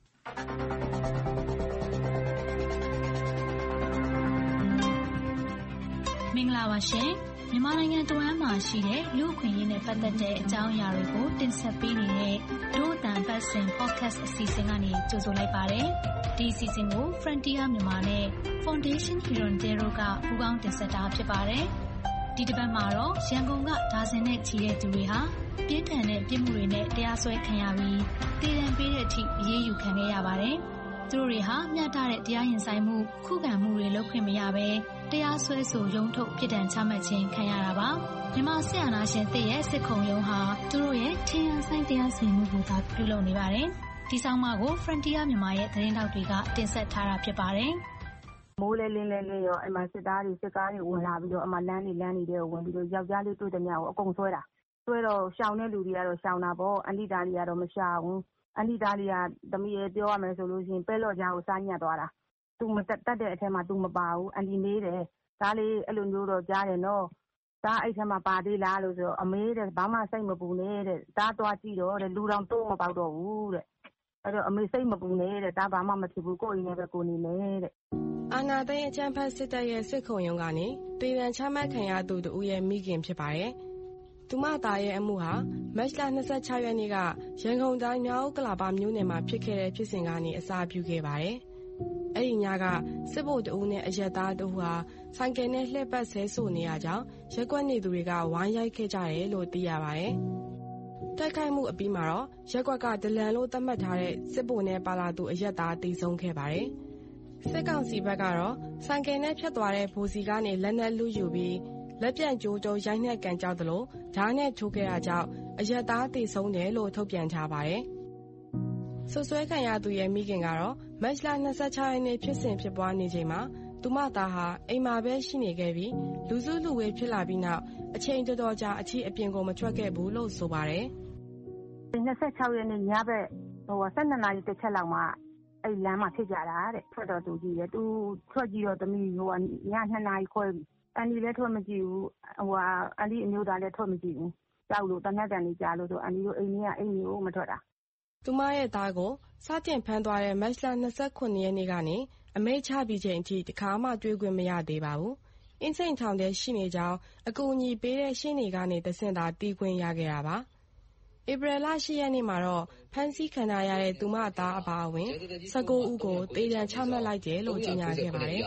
မင်္ဂလာပါရှင်မြန်မာနိုင်ငံတဝန်းမှာရှိတဲ့လူ့အခွင့်အရေးနဲ့ပတ်သက်တဲ့အကြောင်းအရာတွေကိုတင်ဆက်ပေးနေတဲ့ဒို့အသံပတ်စဉ် podcast အစီအစဉ်ကနေကြိုဆိုလိုက်ပါတယ်ဒီအစီအစဉ်ကို Frontier မြန်မာနဲ့ Foundation Hirondero ကပူးပေါင်းတင်ဆက်တာဖြစ်ပါတယ်ဒီတစ်ပတ်မှာတော့ရန်ကုန်ကဒါဇင်နဲ့ချီတဲ့သူတွေဟာပြင်းထန်တဲ့ပြစ်မှုတွေနဲ့တရားစွဲခံရပြီးတည်တံပေးတဲ့အထိအရေးယူခံခဲ့ရပါတယ်။သူတို့တွေဟာမျှတတဲ့တရားရင်ဆိုင်မှုခုခံမှုတွေလုပ်ခွင့်မရဘဲတရားစွဲဆိုရုံးထုတ်ပြစ်ဒဏ်ချမှတ်ခြင်းခံရတာပါ။မြန်မာစစ်အာဏာရှင်တပ်ရဲ့စစ်ခုံရုံးဟာသူတို့ရဲ့ထင်ရှားဆိုင်တရားစီရင်မှုကိုသာပြုလုပ်နေပါတယ်။ဒီဆောင်မကို Frontier မြန်မာရဲ့သတင်းတောက်တွေကတင်ဆက်ထားတာဖြစ်ပါတယ်။မိုးလဲလင်းလဲလင်းရောအမှစစ်သားတွေစစ်ကားတွေဝင်လာပြီးတော့အမှလမ်းတွေလမ်းတွေဝင်ပြီးတော့ယောက်ျားလေးတွေ့တဲ့ညကိုအကုန်ဆွဲတာဆွဲတော့ရှောင်တဲ့လူတွေကတော့ရှောင်တာပေါ့အန်တီသားတွေကတော့မရှောင်ဘူးအန်တီသားတွေကသမီးရဲ့ပြောရမယ်ဆိုလို့ရှိရင်ပဲလော့ကြားကိုစားညက်သွားတာသူမတက်တဲ့အထက်မှာသူမပါဘူးအန်တီမေးတယ်ဒါလေးအဲ့လိုမျိုးတော့ကြားတယ်နော်ဒါအဲ့ထက်မှာပါသေးလားလို့ဆိုတော့အမေးတဲ့ဘာမှစိတ်မပူနဲ့တဲ့ဒါသွားကြည့်တော့တဲ့လူတော်တော့မပေါက်တော့ဘူးတဲ့အဲ့တော့အမေစိတ်မပူနဲ့တဲ့ဒါဘာမှမဖြစ်ဘူးကိုယ့်အိမ်နဲ့ပဲကိုနေနဲ့တဲ့အာနာသိန်းအချမ်းဖတ်စစ်တပ်ရဲ့စစ်ခုံရုံးကနေတေရန်ချမှတ်ခံရသူတူရဲ့မိခင်ဖြစ်ပါတယ်။သူမသားရဲ့အမှုဟာမတ်လ၂၆ရက်နေ့ကရန်ကုန်တိုင်းမြောက်ဥက္ကလာပမြို့နယ်မှာဖြစ်ခဲ့တဲ့ဖြစ်စဉ်ကနေအစပြုခဲ့ပါတယ်။အဲ့ဒီညကစစ်ဗိုလ်တအုပ်နဲ့အရက်သားတို့ဟာဆိုင်ကယ်နဲ့လှည့်ပတ်ဆဲဆိုနေရကြောင်းရက်ကွက်နေသူတွေကဝိုင်းရိုက်ခဲ့ကြတယ်လို့သိရပါတယ်။တိုက်ခိုက်မှုအပြီးမှာတော့ရက်ကွက်ကဒလန်လို့သတ်မှတ်ထားတဲ့စစ်ဗိုလ်နဲ့ပါလာသူအရက်သားတည်ဆုံးခဲ့ပါတယ်။စစ်ကောင်စီဘက်ကတော့ဆိုင်ကယ်နဲ့ဖြတ်သွားတဲ့ဗိုလ်စီကနေလက်နက်လူယူပြီးလက်ပြန်ကြိုးတုံးရိုက်နှက်ကန်ကြောက်တယ်လို့ဓာတ်နဲ့ထိုးခဲ့တာကြောင့်အရက်သားတည်ဆုံးတယ်လို့ထုတ်ပြန်ထားပါတယ်။ဆွဆွဲခံရသူရဲ့မိခင်ကတော့မတ်လ၂၆ရက်နေ့ဖြစ်စဉ်ဖြစ်ပွားနေချိန်မှာသူမသားဟာအိမ်မှာပဲရှိနေခဲ့ပြီးလူစုလူဝေးဖြစ်လာပြီးနောက်အချိန်တော်တော်ကြာအချီအပြင်ကိုမထွက်ခဲ့ဘူးလို့ဆိုပါတယ်။၂၆ရက်နေ့ညဘက်ဟို၁၂နာရီတစ်ချက်လောက်မှာအဲ့လမ်းမှာဖြစ်ကြတာတဲ့ထွက်တော့သူကြည့်တယ်သူထွက်ကြည့်တော့သမီးဟိုည၂နာရီခွဲပြီအန်ဒီလည်းထွက်မကြည့်ဘူးဟိုအန်ဒီအမျိုးသားလည်းထွက်မကြည့်ဘူးကြောက်လို့တနက်တန်လေးကြားလို့ဆိုအန်ဒီတို့အိမ်ကြီးကအိမ်ကြီးကိုမထွက်တာသူမရဲ့သားကိုစတင်ဖမ်းသွားတဲ့မတ်လ၂၉ရက်နေ့ကနေအမိန့်ချပြီးချိန်အထိတခါမှတွေ့ခွင့်မရသေးပါဘူးအင်းစိန်ထောင်ထဲရှိနေကြောင်းအကူအညီပေးတဲ့ရှင်းနေကနေတဆင့်သာတီးခွင့်ရခဲ့တာပါဧပြီလ၈ရက်နေ့မှာတော့ဖမ်းဆီးခံရတဲ့သူမသားအပါအဝင်၁၉ဦးကိုတေးတံချမှတ်လိုက်တယ်လို့ကြေညာခဲ့ပါတယ်။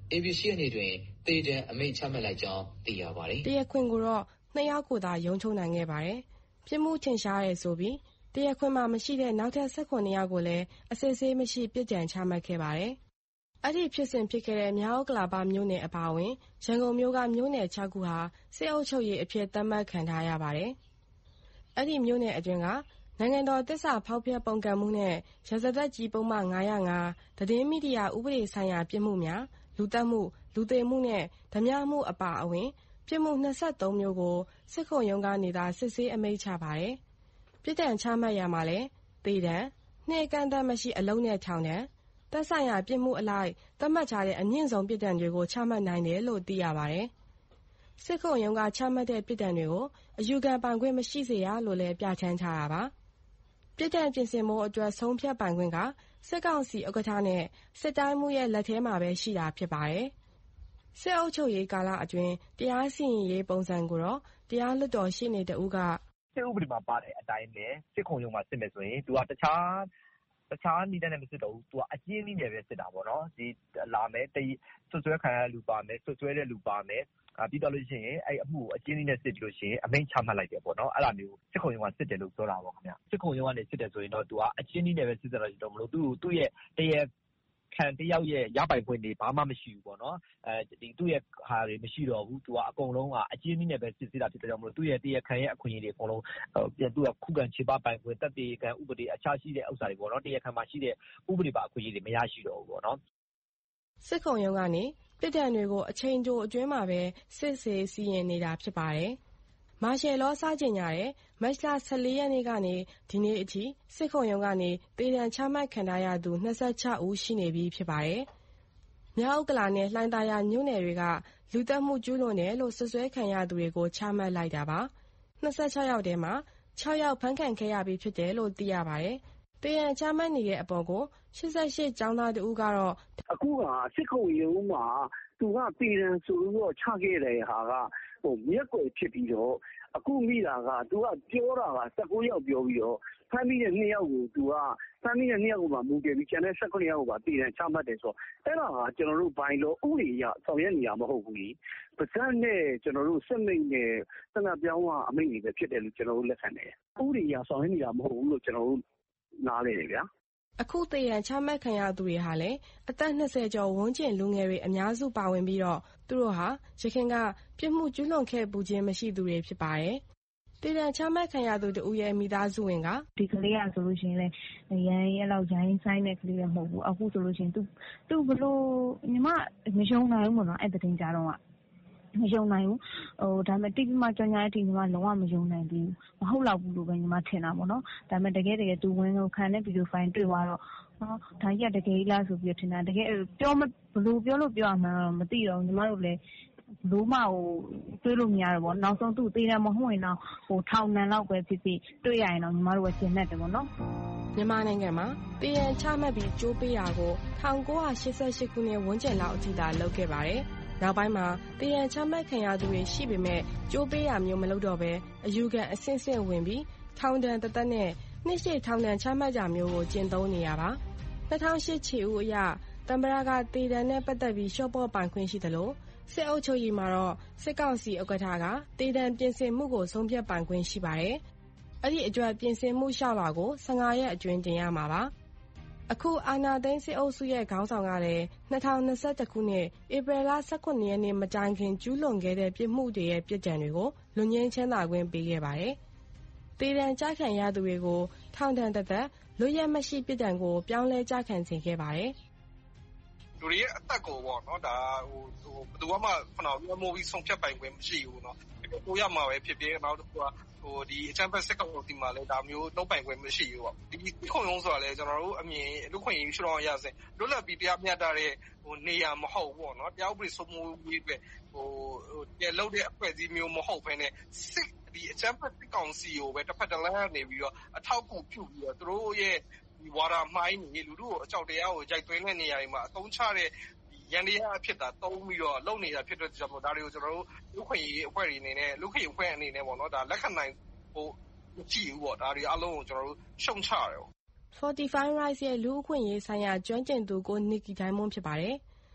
ဧပြီ ၈ ရက်နေ့တွင်သေဒဏ်အမိန့်ချမှတ်လိုက်ကြောင်းသိရပါတယ်။တရားခွင်ကိုတော့နှစ်ယောက်ကိုသာရုံးထုတ်နိုင်ခဲ့ပါတယ်။ပြစ်မှုထင်ရှားတယ်ဆိုပြီးတရားခွင်မှာမရှိတဲ့နောက်ထပ် ၁၇ ယောက်ကိုလည်းအစစ်အဆေးမရှိပြစ်ဒဏ်ချမှတ်ခဲ့ပါတယ်။အဲ့ဒီဖြစ်စဉ်ဖြစ်ခဲ့တဲ့မြောက်ဥက္ကလာပမြို့နယ်အပါအဝင်ရန်ကုန်မြို့ကမြို့နယ် ၆ ခုဟာစစ်အုပ်ချုပ်ရေးအဖြစ်သတ်မှတ်ခံထားရပါတယ်။အဲ့ဒီမြို့နယ်အတွင်းကနိုင်ငံတော်သစ္စာဖောက်ဖျက်ပုန်ကန်မှုနဲ့ရာဇသတ်ကြီးပုံမှန်၅၀၅သတင်းမီဒီယာဥပဒေဆိုင်ရာပြစ်မှုများလူသတ်မှုလူသေမှုနဲ့ဓမြမှုအပါအဝင်ပြစ်မှု၂၃မျိုးကိုစစ်ခုံရုံးကနေသာစစ်ဆေးအမိန့်ချပါတယ်။ပြစ်ဒဏ်ချမှတ်ရမှာလဲသေဒဏ်နှင့်ကန့်သတ်မရှိအလုံးနဲ့ထောင်ဒဏ်သက်ဆိုင်ရာပြစ်မှုအလိုက်သတ်မှတ်ထားတဲ့အမြင့်ဆုံးပြစ်ဒဏ်တွေကိုချမှတ်နိုင်တယ်လို့သိရပါတယ်။စစ်ခုံရုံးကချမှတ်တဲ့ပြစ်ဒဏ်တွေကိုအယူခံပိုင်ခွင့်မရှိစေရလို့လည်းပြဋ္ဌာန်းထားတာပါ။ပြစ်ဒဏ်ပြင်ဆင်မှုအတွက်ဆုံးဖြတ်ပိုင်ခွင့်ကစစ်ကောင်စီဥက္ကဋ္ဌနဲ့စစ်တိုင်းမှုရဲ့လက်ထဲမှာပဲရှိတာဖြစ်ပါတယ်။စစ်အုပ်ချုပ်ရေးကာလအတွင်းတရားစီရင်ရေးပုံစံကိုတော့တရားလွှတ်တော်ရှေ့နေတဦးကစစ်ဥပဒေမှာပါတဲ့အတိုင်းပဲစစ်ခုံရုံးမှာစစ်မယ်ဆိုရင်သူကတခြားတခြားနည်းနဲ့မစစ်တော့ဘူးသူကအကျဉ်းနည်းနဲ့ပဲစစ်တာပေါ့နော်ဒီလာမယ်တဆွဆွဲခံရလူပါမယ်ဆွဆွဲတဲ့လူပါမယ်အာပြီးတော့လို့ရှိရင်အဲ့အမှုကိုအကျဉ်းနည်းနဲ့စစ်လို့ရှိရင်အမိန့်ချမှတ်လိုက်တယ်ပေါ့နော်အဲ့လိုမျိုးစစ်ခုံရုံးကစစ်တယ်လို့ပြောတာပေါ့ခင်ဗျစစ်ခုံရုံးကနေစစ်တယ်ဆိုရင်တော့သူကအကျဉ်းနည်းနဲ့ပဲစစ်တယ်တော့မလို့သူ့သူ့ရဲ့တရားခံတယောက်ရဲ့ရပိုင်ခွင့်တွေဘာမှမရှိဘူးပေါ့နော်အဲဒီသူ့ရဲ့ဟာတွေမရှိတော့ဘူးသူကအကုန်လုံးကအကျဉ်းနည်းနဲ့ပဲစစ်စစ်တာဖြစ်တယ်ကြောင့်မလို့သူ့ရဲ့တရားခံရဲ့အခွင့်အရေးတွေအကုန်လုံးပြန်သူကခုခံခြေပပိုင်ခွင့်တပ်တေခံဥပဒေအခြားရှိတဲ့ဥစ္စာတွေပေါ့နော်တရားခံမှာရှိတဲ့ဥပဒေပါအခွင့်အရေးတွေမရရှိတော့ဘူးပေါ့နော်စစ်ခုံရုံးကနေပြစ်ဒဏ်တွေကိုအချိန်တိုအတွင်းမှာပဲစစ်ဆေးစီရင်နေတာဖြစ်ပါတယ်။မာရှယ်လောစကြေညာတဲ့မတ်လ၁၄ရက်နေ့ကနေဒီနေ့အထိစစ်ခုံရုံးကနေသေဒဏ်ချမှတ်ခံထားရသူ၂၆ဦးရှိနေပြီဖြစ်ပါတယ်။မြောက်ဥက္ကလာနဲ့လှိုင်သာယာမြို့နယ်တွေကလူသတ်မှုကျူးလွန်တယ်လို့စွပ်စွဲခံရသူတွေကိုချမှတ်လိုက်တာပါ။၂၆ယောက်ထဲမှာ၆ယောက်ဖမ်းခံခဲ့ရပြီဖြစ်တယ်လို့သိရပါတယ်။သေဒဏ်ချမှတ်နေတဲ့အပေါ်ကို၈၈ကျောင်းသားတဦးကတော့အခုကစစ်ခုံရုံးမှာသူကသေဒဏ်ဆိုလို့ချခဲ့တဲ့ဟာကဟိုမျက်ကွယ်ဖြစ်ပြီးတော့အခုမိတာကသူကပြောတာက၁၉ယောက်ပြောပြီးတော့ဖမ်းမိတဲ့၂ယောက်ကိုသူကဖမ်းမိတဲ့၂ယောက်ကိုမှမူတည်ပြီးကျန်တဲ့၁၇ယောက်ကိုပါသေဒဏ်ချမှတ်တယ်ဆိုတော့အဲ့ဒါကကျွန်တော်တို့ဘိုင်လောဥပဒေအရဆောင်ရွက်နေရမဟုတ်ဘူးလေ။ပါဇက်နဲ့ကျွန်တော်တို့စစ်မိတ်နဲ့သနာပြောင်းကအမိန့်တွေပဲဖြစ်တယ်လို့ကျွန်တော်တို့လက်ခံတယ်။ဥပဒေအရဆောင်ရွက်နေတာမဟုတ်ဘူးလို့ကျွန်တော်တို့နားလည်တယ်ဗျာ။အခုသေဒဏ်ချမှတ်ခံရသူတွေဟာလည်းအသက်၂၀ကျော်ဝန်းကျင်လူငယ်တွေအများစုပါဝင်ပြီးတော့သူတို့ဟာရခိုင်ကပြစ်မှုကျူးလွန်ခဲ့ပူခြင်းမရှိသူတွေဖြစ်ပါတယ်။သေဒဏ်ချမှတ်ခံရသူတို့ရဲ့မိသားစုဝင်ကဒီကလေးကဆိုလို့ရှိရင်လည်းရန်ရဲ့လောက်ရိုင်းဆိုင်တဲ့ကလေးလည်းမဟုတ်ဘူးအခုဆိုလို့ရှိရင်သူသူဘလို့ညီမမယုံနိုင်ဘူးပေါ့နော်အဲ့တဲ့တင်ကြတော့မယုံနိုင်ဘူးဟိုဒါပေမဲ့တိတိမှကြောင်ညာအထိညီမလုံးဝမယုံနိုင်ဘူးမဟုတ်တော့ဘူးလို့ပဲညီမထင်တာပေါ့နော်ဒါပေမဲ့တကယ်တကယ်သူဝင်ကိုခံတဲ့ဗီဒီယိုဖိုင်တွေ့သွားတော့နော်ဒါကြီးကတကယ်လားဆိုပြီးထင်တာတကယ်ပြောမဘလို့ပြောလို့ပြောရမှန်းတော့မသိတော့ညီမတို့လည်းလို့မဟိုတွေးလို့မရတော့ဘောနောက်ဆုံးသူ့သေးတယ်မဟုတ်ရင်တော့ဟိုထောင်နံလောက်ပဲဖြစ်ဖြစ်တွေ့ရရင်တော့ညီမတို့ကရှင်းတတ်တယ်ပေါ့နော်မြန်မာနိုင်ငံမှာတည်ရန်ချမှတ်ပြီးကြိုးပေးတာကို၁၉၈၈ခုနှစ်ဝန်းကျင်လောက်အထိသာလုပ်ခဲ့ပါတယ်နောက်ပိုင်းမှာတည်ရန်ချမှတ်ခံရသူတွေရှိပေမဲ့ကြိုးပေးရမျိုးမလုပ်တော့ဘဲအယူခံအဆင့်ဆင့်ဝင်ပြီးထောင်ဒဏ်တသက်နဲ့နှစ်ရှည်ထောင်ဒဏ်ချမှတ်ကြမျိုးကိုကျင့်သုံးနေရပါ၂၀၀၈ခြေဥအရတမ္ပရာကတည်ဒဏ်နဲ့ပတ်သက်ပြီးရှော့ပေါ်ပိုင်ခွင့်ရှိသလိုစစ်အုပ်ချုပ်ရေးမှာတော့စစ်ကောင်စီဥက္ကဋ္ဌကတည်ဒဏ်ပြင်ဆင်မှုကိုဆုံးဖြတ်ပိုင်ခွင့်ရှိပါတယ်။အဲ့ဒီအတွက်ပြင်ဆင်မှုရှောက်လာကို၁၅ရက်အတွင်းတင်ရမှာပါ။အခုအာဏာသိမ်းစစ်အုပ်စုရဲ့ခေါင်းဆောင်ကလည်း၂၀၂၁ခုနှစ်ဧပြီလ၁၇ရက်နေ့မတိုင်ခင်ကျူးလွန်ခဲ့တဲ့ပြစ်မှုတွေရဲ့ပြစ်ဒဏ်တွေကိုလွတ်ငြိမ်းချမ်းသာခွင့်ပေးခဲ့ပါတယ်။တည်ဒဏ်ကြခံရသူတွေကိုထောင်ဒဏ်တစ်သက်လွတ်ရက်မရှိပြစ်ဒဏ်ကိုပြောင်းလဲကြခံစေခဲ့ပါတယ်။လူတွေရဲ့အသက်ကိုပေါ့နော်ဒါဟိုဟိုဘယ်သူမှခဏပြောမိုးပြီးဆုံးဖြတ်ပိုင်ခွင့်မရှိဘူးเนาะကိုရမှာပဲဖြစ်ဖြစ်နောက်တစ်ခုကဟိုဒီအချမ်းဖက်စစ်ကောင်စီမှာလည်းဒါမျိုးနှုတ်ပိုင်ခွင့်မရှိဘူးပေါ့ဒီခုံရုံးဆိုတာလည်းကျွန်တော်တို့အမြင်လူခွင့်ရေးရှုထောင့်ရစင်လွတ်လပ်ပြီးတရားမျှတတဲ့ဟိုနေရာမဟုတ်ဘူးပေါ့နော်တရားဥပဒေစိုးမိုးရေးအတွက်ဟိုဟိုတရားလုပ်တဲ့အဖွဲ့အစည်းမျိုးမဟုတ်ဘဲနဲ့စစ်ဒီအချမ်းဖက်စစ်ကောင်စီကိုပဲတစ်ဖက်တစ်လမ်းနေပြီးတော့အထောက်အကူပြုပြီးတော့သူတို့ရဲ့ဒီဝါဒမိုင်းနေလူတို့ကိုအကြောက်တရားကိုကြိုက်သွင်းတဲ့နေရာတွေမှာအသုံးချတဲ့ရန်တရားအဖြစ်တာတုံးပြီးတော့လုပ်နေတာဖြစ်တဲ့ကြောင့်ဒါတွေကိုကျွန်တော်တို့လူခွင့်ရေးအဖွဲ့တွေအနေနဲ့လူခွင့်အဖွဲ့အနေနဲ့ပေါ့နော်ဒါလက်ခံနိုင်ဟိုကြည့်ဘူးပေါ့ဒါတွေအလုံးကိုကျွန်တော်တို့ရှုံချတယ်ပေါ့ Fortify Rights ရဲ့လူအခွင့်ရေးဆိုင်ရာကျွမ်းကျင်သူကိုနီကီတိုင်းမွန်ဖြစ်ပါတယ်။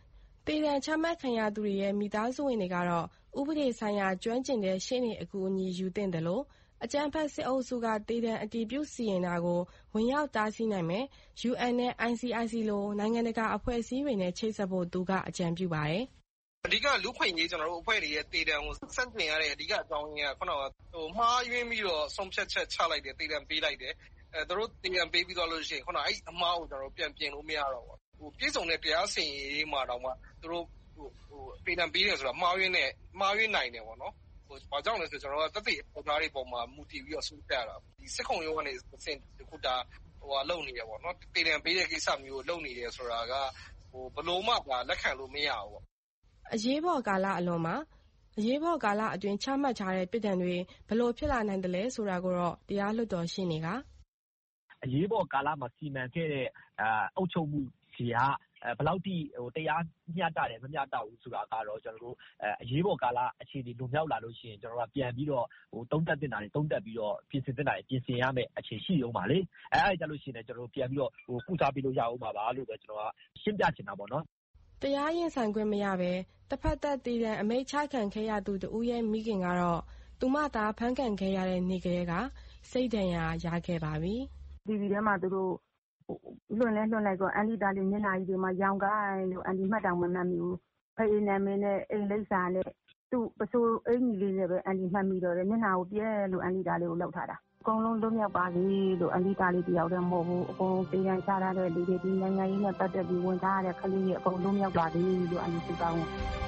သေဒဏ်ချမှတ်ခံရသူတွေရဲ့မိသားစုဝင်တွေကတော့ဥပဒေဆိုင်ရာကျွမ်းကျင်တဲ့ရှေ့နေအကူအညီယူသင့်တယ်လို့အကြမ်းဖက်စစ်အုပ်စုကသေဒဏ်အတည်ပြုစီရင်တာကိုဝင်ရောက်တားဆီးနိုင်မယ် ယူအန် နဲ့ အိုင် စီ အိုင် စီ လိုနိုင်ငံတကာအဖွဲ့အစည်းတွေနဲ့ချိတ်ဆက်ဖို့သူကအကြံပြုပါတယ်။အဓိကလူ့ခွင့်ရေးကျွန်တော်တို့အဖွဲ့တွေရဲ့တေတံကိုစန့်ကျင်ရတဲ့အဓိကအကြောင်းရင်းကခုနကဟိုမှားယွင်းပြီးတော့ဆုံးဖြတ်ချက်ချလိုက်တယ်တေတံပေးလိုက်တယ်အဲသူတို့တေတံပေးပြီးတော့လို့ရှိရင်ခုနအဲ့အမှားကိုကျွန်တော်တို့ပြန်ပြင်လို့မရတော့ဘူးဟိုပြည်စုံတဲ့တရားစီရင်ရေးမှာတော့မှသူတို့ဟိုဟိုတေတံပေးတယ်ဆိုတာမှားယွင်းနဲ့မှားယွင်းနိုင်တယ်ပေါ့နော်ဟိုဘာကြောင့်လဲဆိုကျွန်တော်တို့ကတသိအပေါ်သားတွေပုံမှာမူတည်ပြီးတော့ဆုံးဖြတ်ရတာဒီစစ်ခုံရုံးကနေစင်ခုတာဟိုဟာလုံနေရပေါ့နော်တေတံပေးတဲ့ကိစ္စမျိုးလုံနေတယ်ဆိုတာကဟိုဘလို့မှလက်ခံလို့မရဘူးပေါ့အရေးပေါ်ကာလအလွန်မှာအရေးပေါ်ကာလအတွင်းချမှတ်ထားတဲ့ပြည်ထောင်တွေဘလို့ဖြစ်လာနိုင်တယ်လဲဆိုတာကိုတော့တရားလွှတ်တော်ရှင်းနေကအရေးပေါ်ကာလမှာစီမံခဲ့တဲ့အာအုပ်ချုပ်မှုစီကအဲဘယ်လောက်ထိဟိုတရားမျှတတယ်မမျှတဘူးဆိုတာကတော့ကျွန်တော်တို့အဲအရေးပေါ်ကာလအခြေအနေလုံမြောက်လာလို့ရှိရင်ကျွန်တော်တို့ကပြန်ပြီးတော့ဟိုတုံးတက်တင်တာတွေတုံးတက်ပြီးတော့ပြင်ဆင်တင်တာတွေပြင်ဆင်ရမယ့်အခြေရှိအောင်ပါလေအဲအဲ့ဒါကြလို့ရှိရင်ကျွန်တော်တို့ပြန်ပြီးတော့ဟိုကုစားပြီးလို့ရအောင်ပါပါလို့ပဲကျွန်တော်ကရှင်းပြချင်တာပေါ့နော်တရားရင်ဆိုင်ခွင့်မရဘဲတစ်ဖက်သက်တည်တဲ့အမိန့်ချခံခဲ့ရသူတူရဲ့မိခင်ကတော့သူမသားဖမ်းခံခဲ့ရတဲ့နေ့ကလေးကစိတ်ဒဏ်ရာရခဲ့ပါပြီ။တီဗီထဲမှာသူတို့လွန်လဲလွန်လိုက်တော့အန်လီတာလေးမျက်နှာကြီးတွေမှာရောင်ကိုင်းလို့အန်ဒီမှတ်တောင်မမှတ်မိဘူး။ဖေးနာမည်နဲ့အိမ်လိပ်စာနဲ့သူ့ပစိုးအင်ကြီးလေးနဲ့ပဲအန်ဒီမှတ်မိတော့တယ်မျက်နှာကိုပြဲလို့အန်လီတာလေးကိုလောက်ထားတာ။အကုန်လုံးလွတ်မြောက်ပါစေလို့အန်လီတာလေးတယောက်တည်းမဟုတ်ဘူးအကုန်လုံးတေးတန်းချထားတဲ့လူတွေဒီနိုင်ငံရေးနဲ့ပတ်သက်ပြီးဝန်ထားရတဲ့ကလေးတွေအကုန်လွတ်မြောက်ပါစေလို့အန်လီစုတောင်း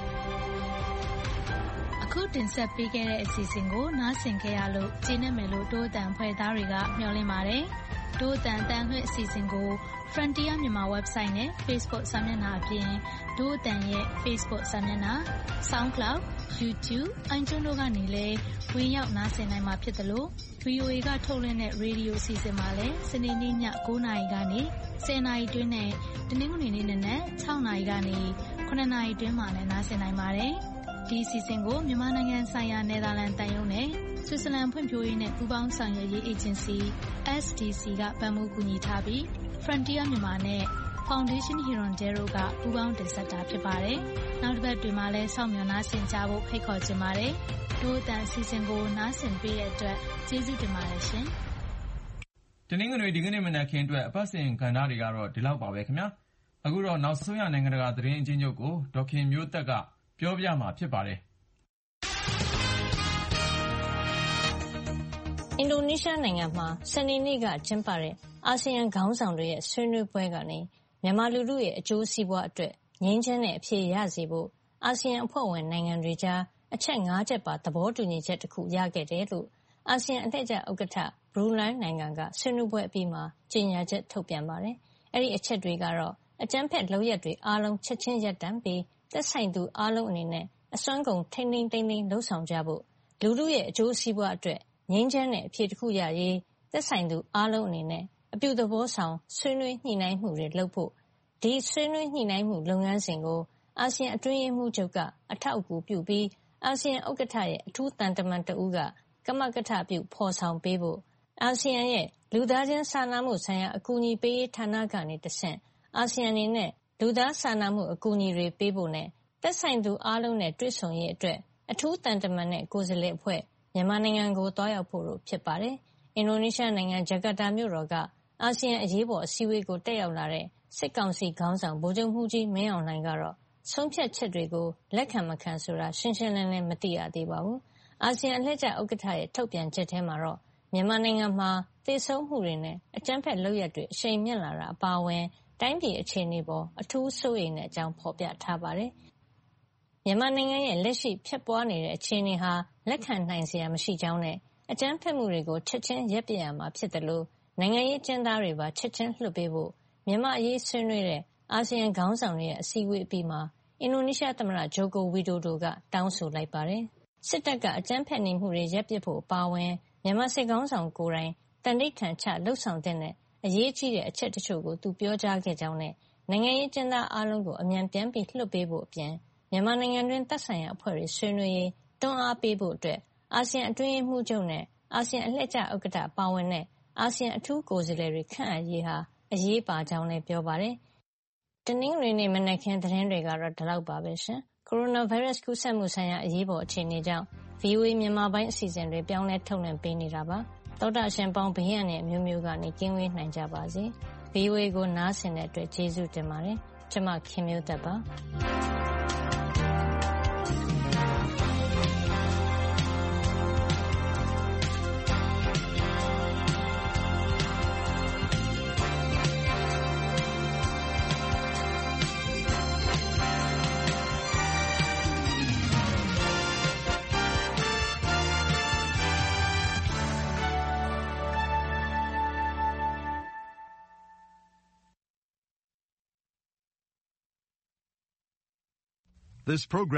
အခုတင်ဆက်ပေးခဲ့တဲ့အစီအစဉ်ကိုနားဆင်ခဲ့ရလို့ကျေနပ်မယ်လို့တိုးအတန်ဖွဲ့သားတွေကမျှော်လင့်ပါတယ်။တိုးအတန်အတန်ခွင့်အစီအစဉ်ကို Frontier မြန်မာ website နဲ့ Facebook စာမျက်နှာအပြင်တိုးအတန်ရဲ့ Facebook စာမျက်နှာ SoundCloud YouTube iTunes တို့ကနေလည်းဝင်ရောက်နားဆင်နိုင်မှာဖြစ်တယ်လို့ ဗွီအိုအေ ကထုတ်လွှင့်တဲ့ရေဒီယိုအစီအစဉ်မှာလည်းစနေနေ့ည၉နာရီကနေ၁၀နာရီတွင်းနဲ့တနင်္ဂနွေနေ့နက်၆နာရီကနေ၇နာရီတွင်းမှာလည်းနားဆင်နိုင်ပါတယ်။ဒီအစီအစဉ်ကိုမြန်မာနိုင်ငံဆိုင်ရာနယ်သာလန်တန်ယုံနဲ့ဆွစ်ဇာလန်ဖွံ့ဖြိုးရေးနဲ့ပူးပေါင်းဆောင်ရွက်ရေးအေဂျင်စီ S D C ကပံ့ပိုးကူညီထားပြီး Frontier မြန်မာနဲ့ Foundation Hirondelle ကပူးပေါင်းတင်ဆက်တာဖြစ်ပါတယ်။နောက်တစ်ပတ်တွင်မှလည်းစောင့်မျှော်နားဆင်ကြဖို့ဖိတ်ခေါ်ချင်ပါတယ်။တို့အတန်အစီအစဉ်ကိုနားဆင်ပေးတဲ့အတွက်ကျေးဇူးတင်ပါတယ်ရှင်။တနင်္ဂနွေဒီကနေ့မနက်ခင်းအတွက်အပတ်စဉ်ကဏ္ဍတွေကတော့ဒီလောက်ပါပဲခင်ဗျာ။အခုတော့နောက်ဆုံးရနိုင်ငံတကာသတင်းအချင်းချုပ်ကိုဒေါက်ခင်မျိုးသက်ကပြောပြမှာဖြစ်ပါတယ်။အင်ဒိုနီးရှားနိုင်ငံမှာစနေနေ့ကကျင်းပတဲ့အာဆီယံခေါင်းဆောင်တွေရဲ့ဆွေးနွေးပွဲကနေမြန်မာလူထုရဲ့အကျိုးစီးပွားအတွက်ငြိမ်းချမ်းတဲ့အဖြေရစေဖို့အာဆီယံအဖွဲ့ဝင်နိုင်ငံတွေကြားအချက်၅ချက်ပါသဘောတူညီချက်တစ်ခုရခဲ့တယ်လို့အာဆီယံအလှည့်ကျဥက္ကဋ္ဌဘရူနိုင်းနိုင်ငံကဆွေးနွေးပွဲအပြီးမှာကြေညာချက်ထုတ်ပြန်ပါတယ်။အဲဒီအချက်တွေကတော့အကြမ်းဖက်လုပ်ရပ်တွေအားလုံးချက်ချင်းရပ်တန့်ပြီးသက်ဆိုင်သူအားလုံးအနေနဲ့အစွမ်းကုန်ထိန်းသိမ်းသိမ်းသိမ်းလှုပ်ဆောင်ကြဖို့လူထုရဲ့အကျိုးစီးပွားအတွက်ငြိမ်းချမ်းတဲ့အဖြေတစ်ခုရရေးသက်ဆိုင်သူအားလုံးအနေနဲ့အပြုသဘောဆောင်ဆွေးနွေးညှိနှိုင်းမှုတွေလုပ်ဖို့ဒီဆွေးနွေးညှိနှိုင်းမှုလုပ်ငန်းစဉ်ကိုအာဆီယံအတွင်းရေးမှူးချုပ်ကအထောက်အကူပြုပြီးအာဆီယံဥက္ကဋ္ဌရဲ့အထူးတန်တမန်တဦးကကမကထပြုဖော်ဆောင်ပေးဖို့အာဆီယံရဲ့လူသားချင်းစာနာမှုဆိုင်ရာအကူအညီပေးရေးဌာနကနေတဆင့်အာဆီယံအနေနဲ့လူသားစာနာမှုအကူအညီတွေပေးဖို့နဲ့သက်ဆိုင်သူအားလုံးနဲ့တွေ့ဆုံရေးအတွက်အထူးတန်တမန်နဲ့ကိုယ်စားလှယ်အဖွဲ့မြန်မာနိုင်ငံကိုတွားရောက်ဖို့လို့ဖြစ်ပါတယ်။အင်ဒိုနီးရှားနိုင်ငံဂျကာတာမြို့တော်ကအာဆီယံအရေးပေါ်အစည်းအဝေးကိုတက်ရောက်လာတဲ့စစ်ကောင်စီခေါင်းဆောင်ဗိုလ်ချုပ်မှူးကြီးမင်းအောင်လှိုင်ကတော့ဆုံးဖြတ်ချက်တွေကိုလက်ခံမခံဆိုတာရှင်းရှင်းလင်းလင်းမသိရသေးပါဘူး။အာဆီယံအလှည့်ကျဥက္ကဋ္ဌရဲ့ထုတ်ပြန်ချက်ထဲမှာတော့မြန်မာနိုင်ငံမှာသေဆုံးမှုတွေနဲ့အကြမ်းဖက်လုပ်ရပ်တွေအရှိန်မြင့်လာတာအပါအဝင်တိုင်းပြည်အခြေအနေပေါ်အထူးစိုးရိမ်တဲ့အကြောင်းဖော်ပြထားပါတယ်။မြန်မာနိုင်ငံရဲ့လက်ရှိဖြစ်ပွားနေတဲ့အခြေအနေဟာလက်ခံနိုင်စရာမရှိကြောင်းနဲ့အကြမ်းဖက်မှုတွေကိုချက်ချင်းရပ်ပစ်ရမှာဖြစ်တယ်လို့နိုင်ငံရေးကျင်းသားတွေပါချက်ချင်းလွှတ်ပေးဖို့မြန်မာအရေးဆွေးနွေးတဲ့အာဆီယံခေါင်းဆောင်တွေရဲ့အစည်းအဝေးအပြီးမှာအင်ဒိုနီးရှားသမ္မတဂျိုကိုဝီဒိုဒိုကတောင်းဆိုလိုက်ပါတယ်။စစ်တပ်ကအကြမ်းဖက်နေမှုတွေရပ်ပစ်ဖို့အပါအဝင်မြန်မာစစ်ခေါင်းဆောင်ကိုယ်တိုင်တန်ဋိဌာန်ချလှုပ်ဆောင်တဲ့အရေးကြီးတဲ့အချက်တချို့ကိုသူပြောကြားခဲ့ကြောင်းနဲ့နိုင်ငံရေးကျင်းသားအားလုံးကိုအမြန်ပြန်ပြီးလွှတ်ပေးဖို့အပြင်မြန်မာနိုင်ငံတွင်သက်ဆိုင်ရာအဖွဲ့တွေဆွေးနွေးရေးတွန်းအားပေးဖို့အတွက်အာဆီယံအတွင်းရေးမှူးချုပ်နဲ့အာဆီယံအလှည့်ကျဥက္ကဋ္ဌပါဝင်တဲ့အာဆီယံအထူးကိုယ်စားလှယ်တွေခန့်အပ်ရေးဟာအရေးပါကြောင်းလည်းပြောပါတယ်တနင်္ဂနွေနေ့မနက်ခင်းသတင်းတွေကတော့ဒီလောက်ပါပဲရှင်။ ကိုရိုနာဗိုင်းရပ်စ်ကူးစက်မှုဆိုင်ရာအရေးပေါ်အခြေအနေကြောင့် ဗွီအိုအေမြန်မာပိုင်းအစီအစဉ်တွေပြောင်းလဲထုတ်လွှင့်ပေးနေတာပါ။သောတာရှင်ပေါင်းဘေးရန်နဲ့အမျိုးမျိုးကနေကင်းဝေးနိုင်ကြပါစေ။ ဗွီအိုအေကိုနားဆင်တဲ့အတွက်ကျေးဇူးတင်ပါတယ်။ကျွန်မခင်မျိုးသက်ပါ။ This program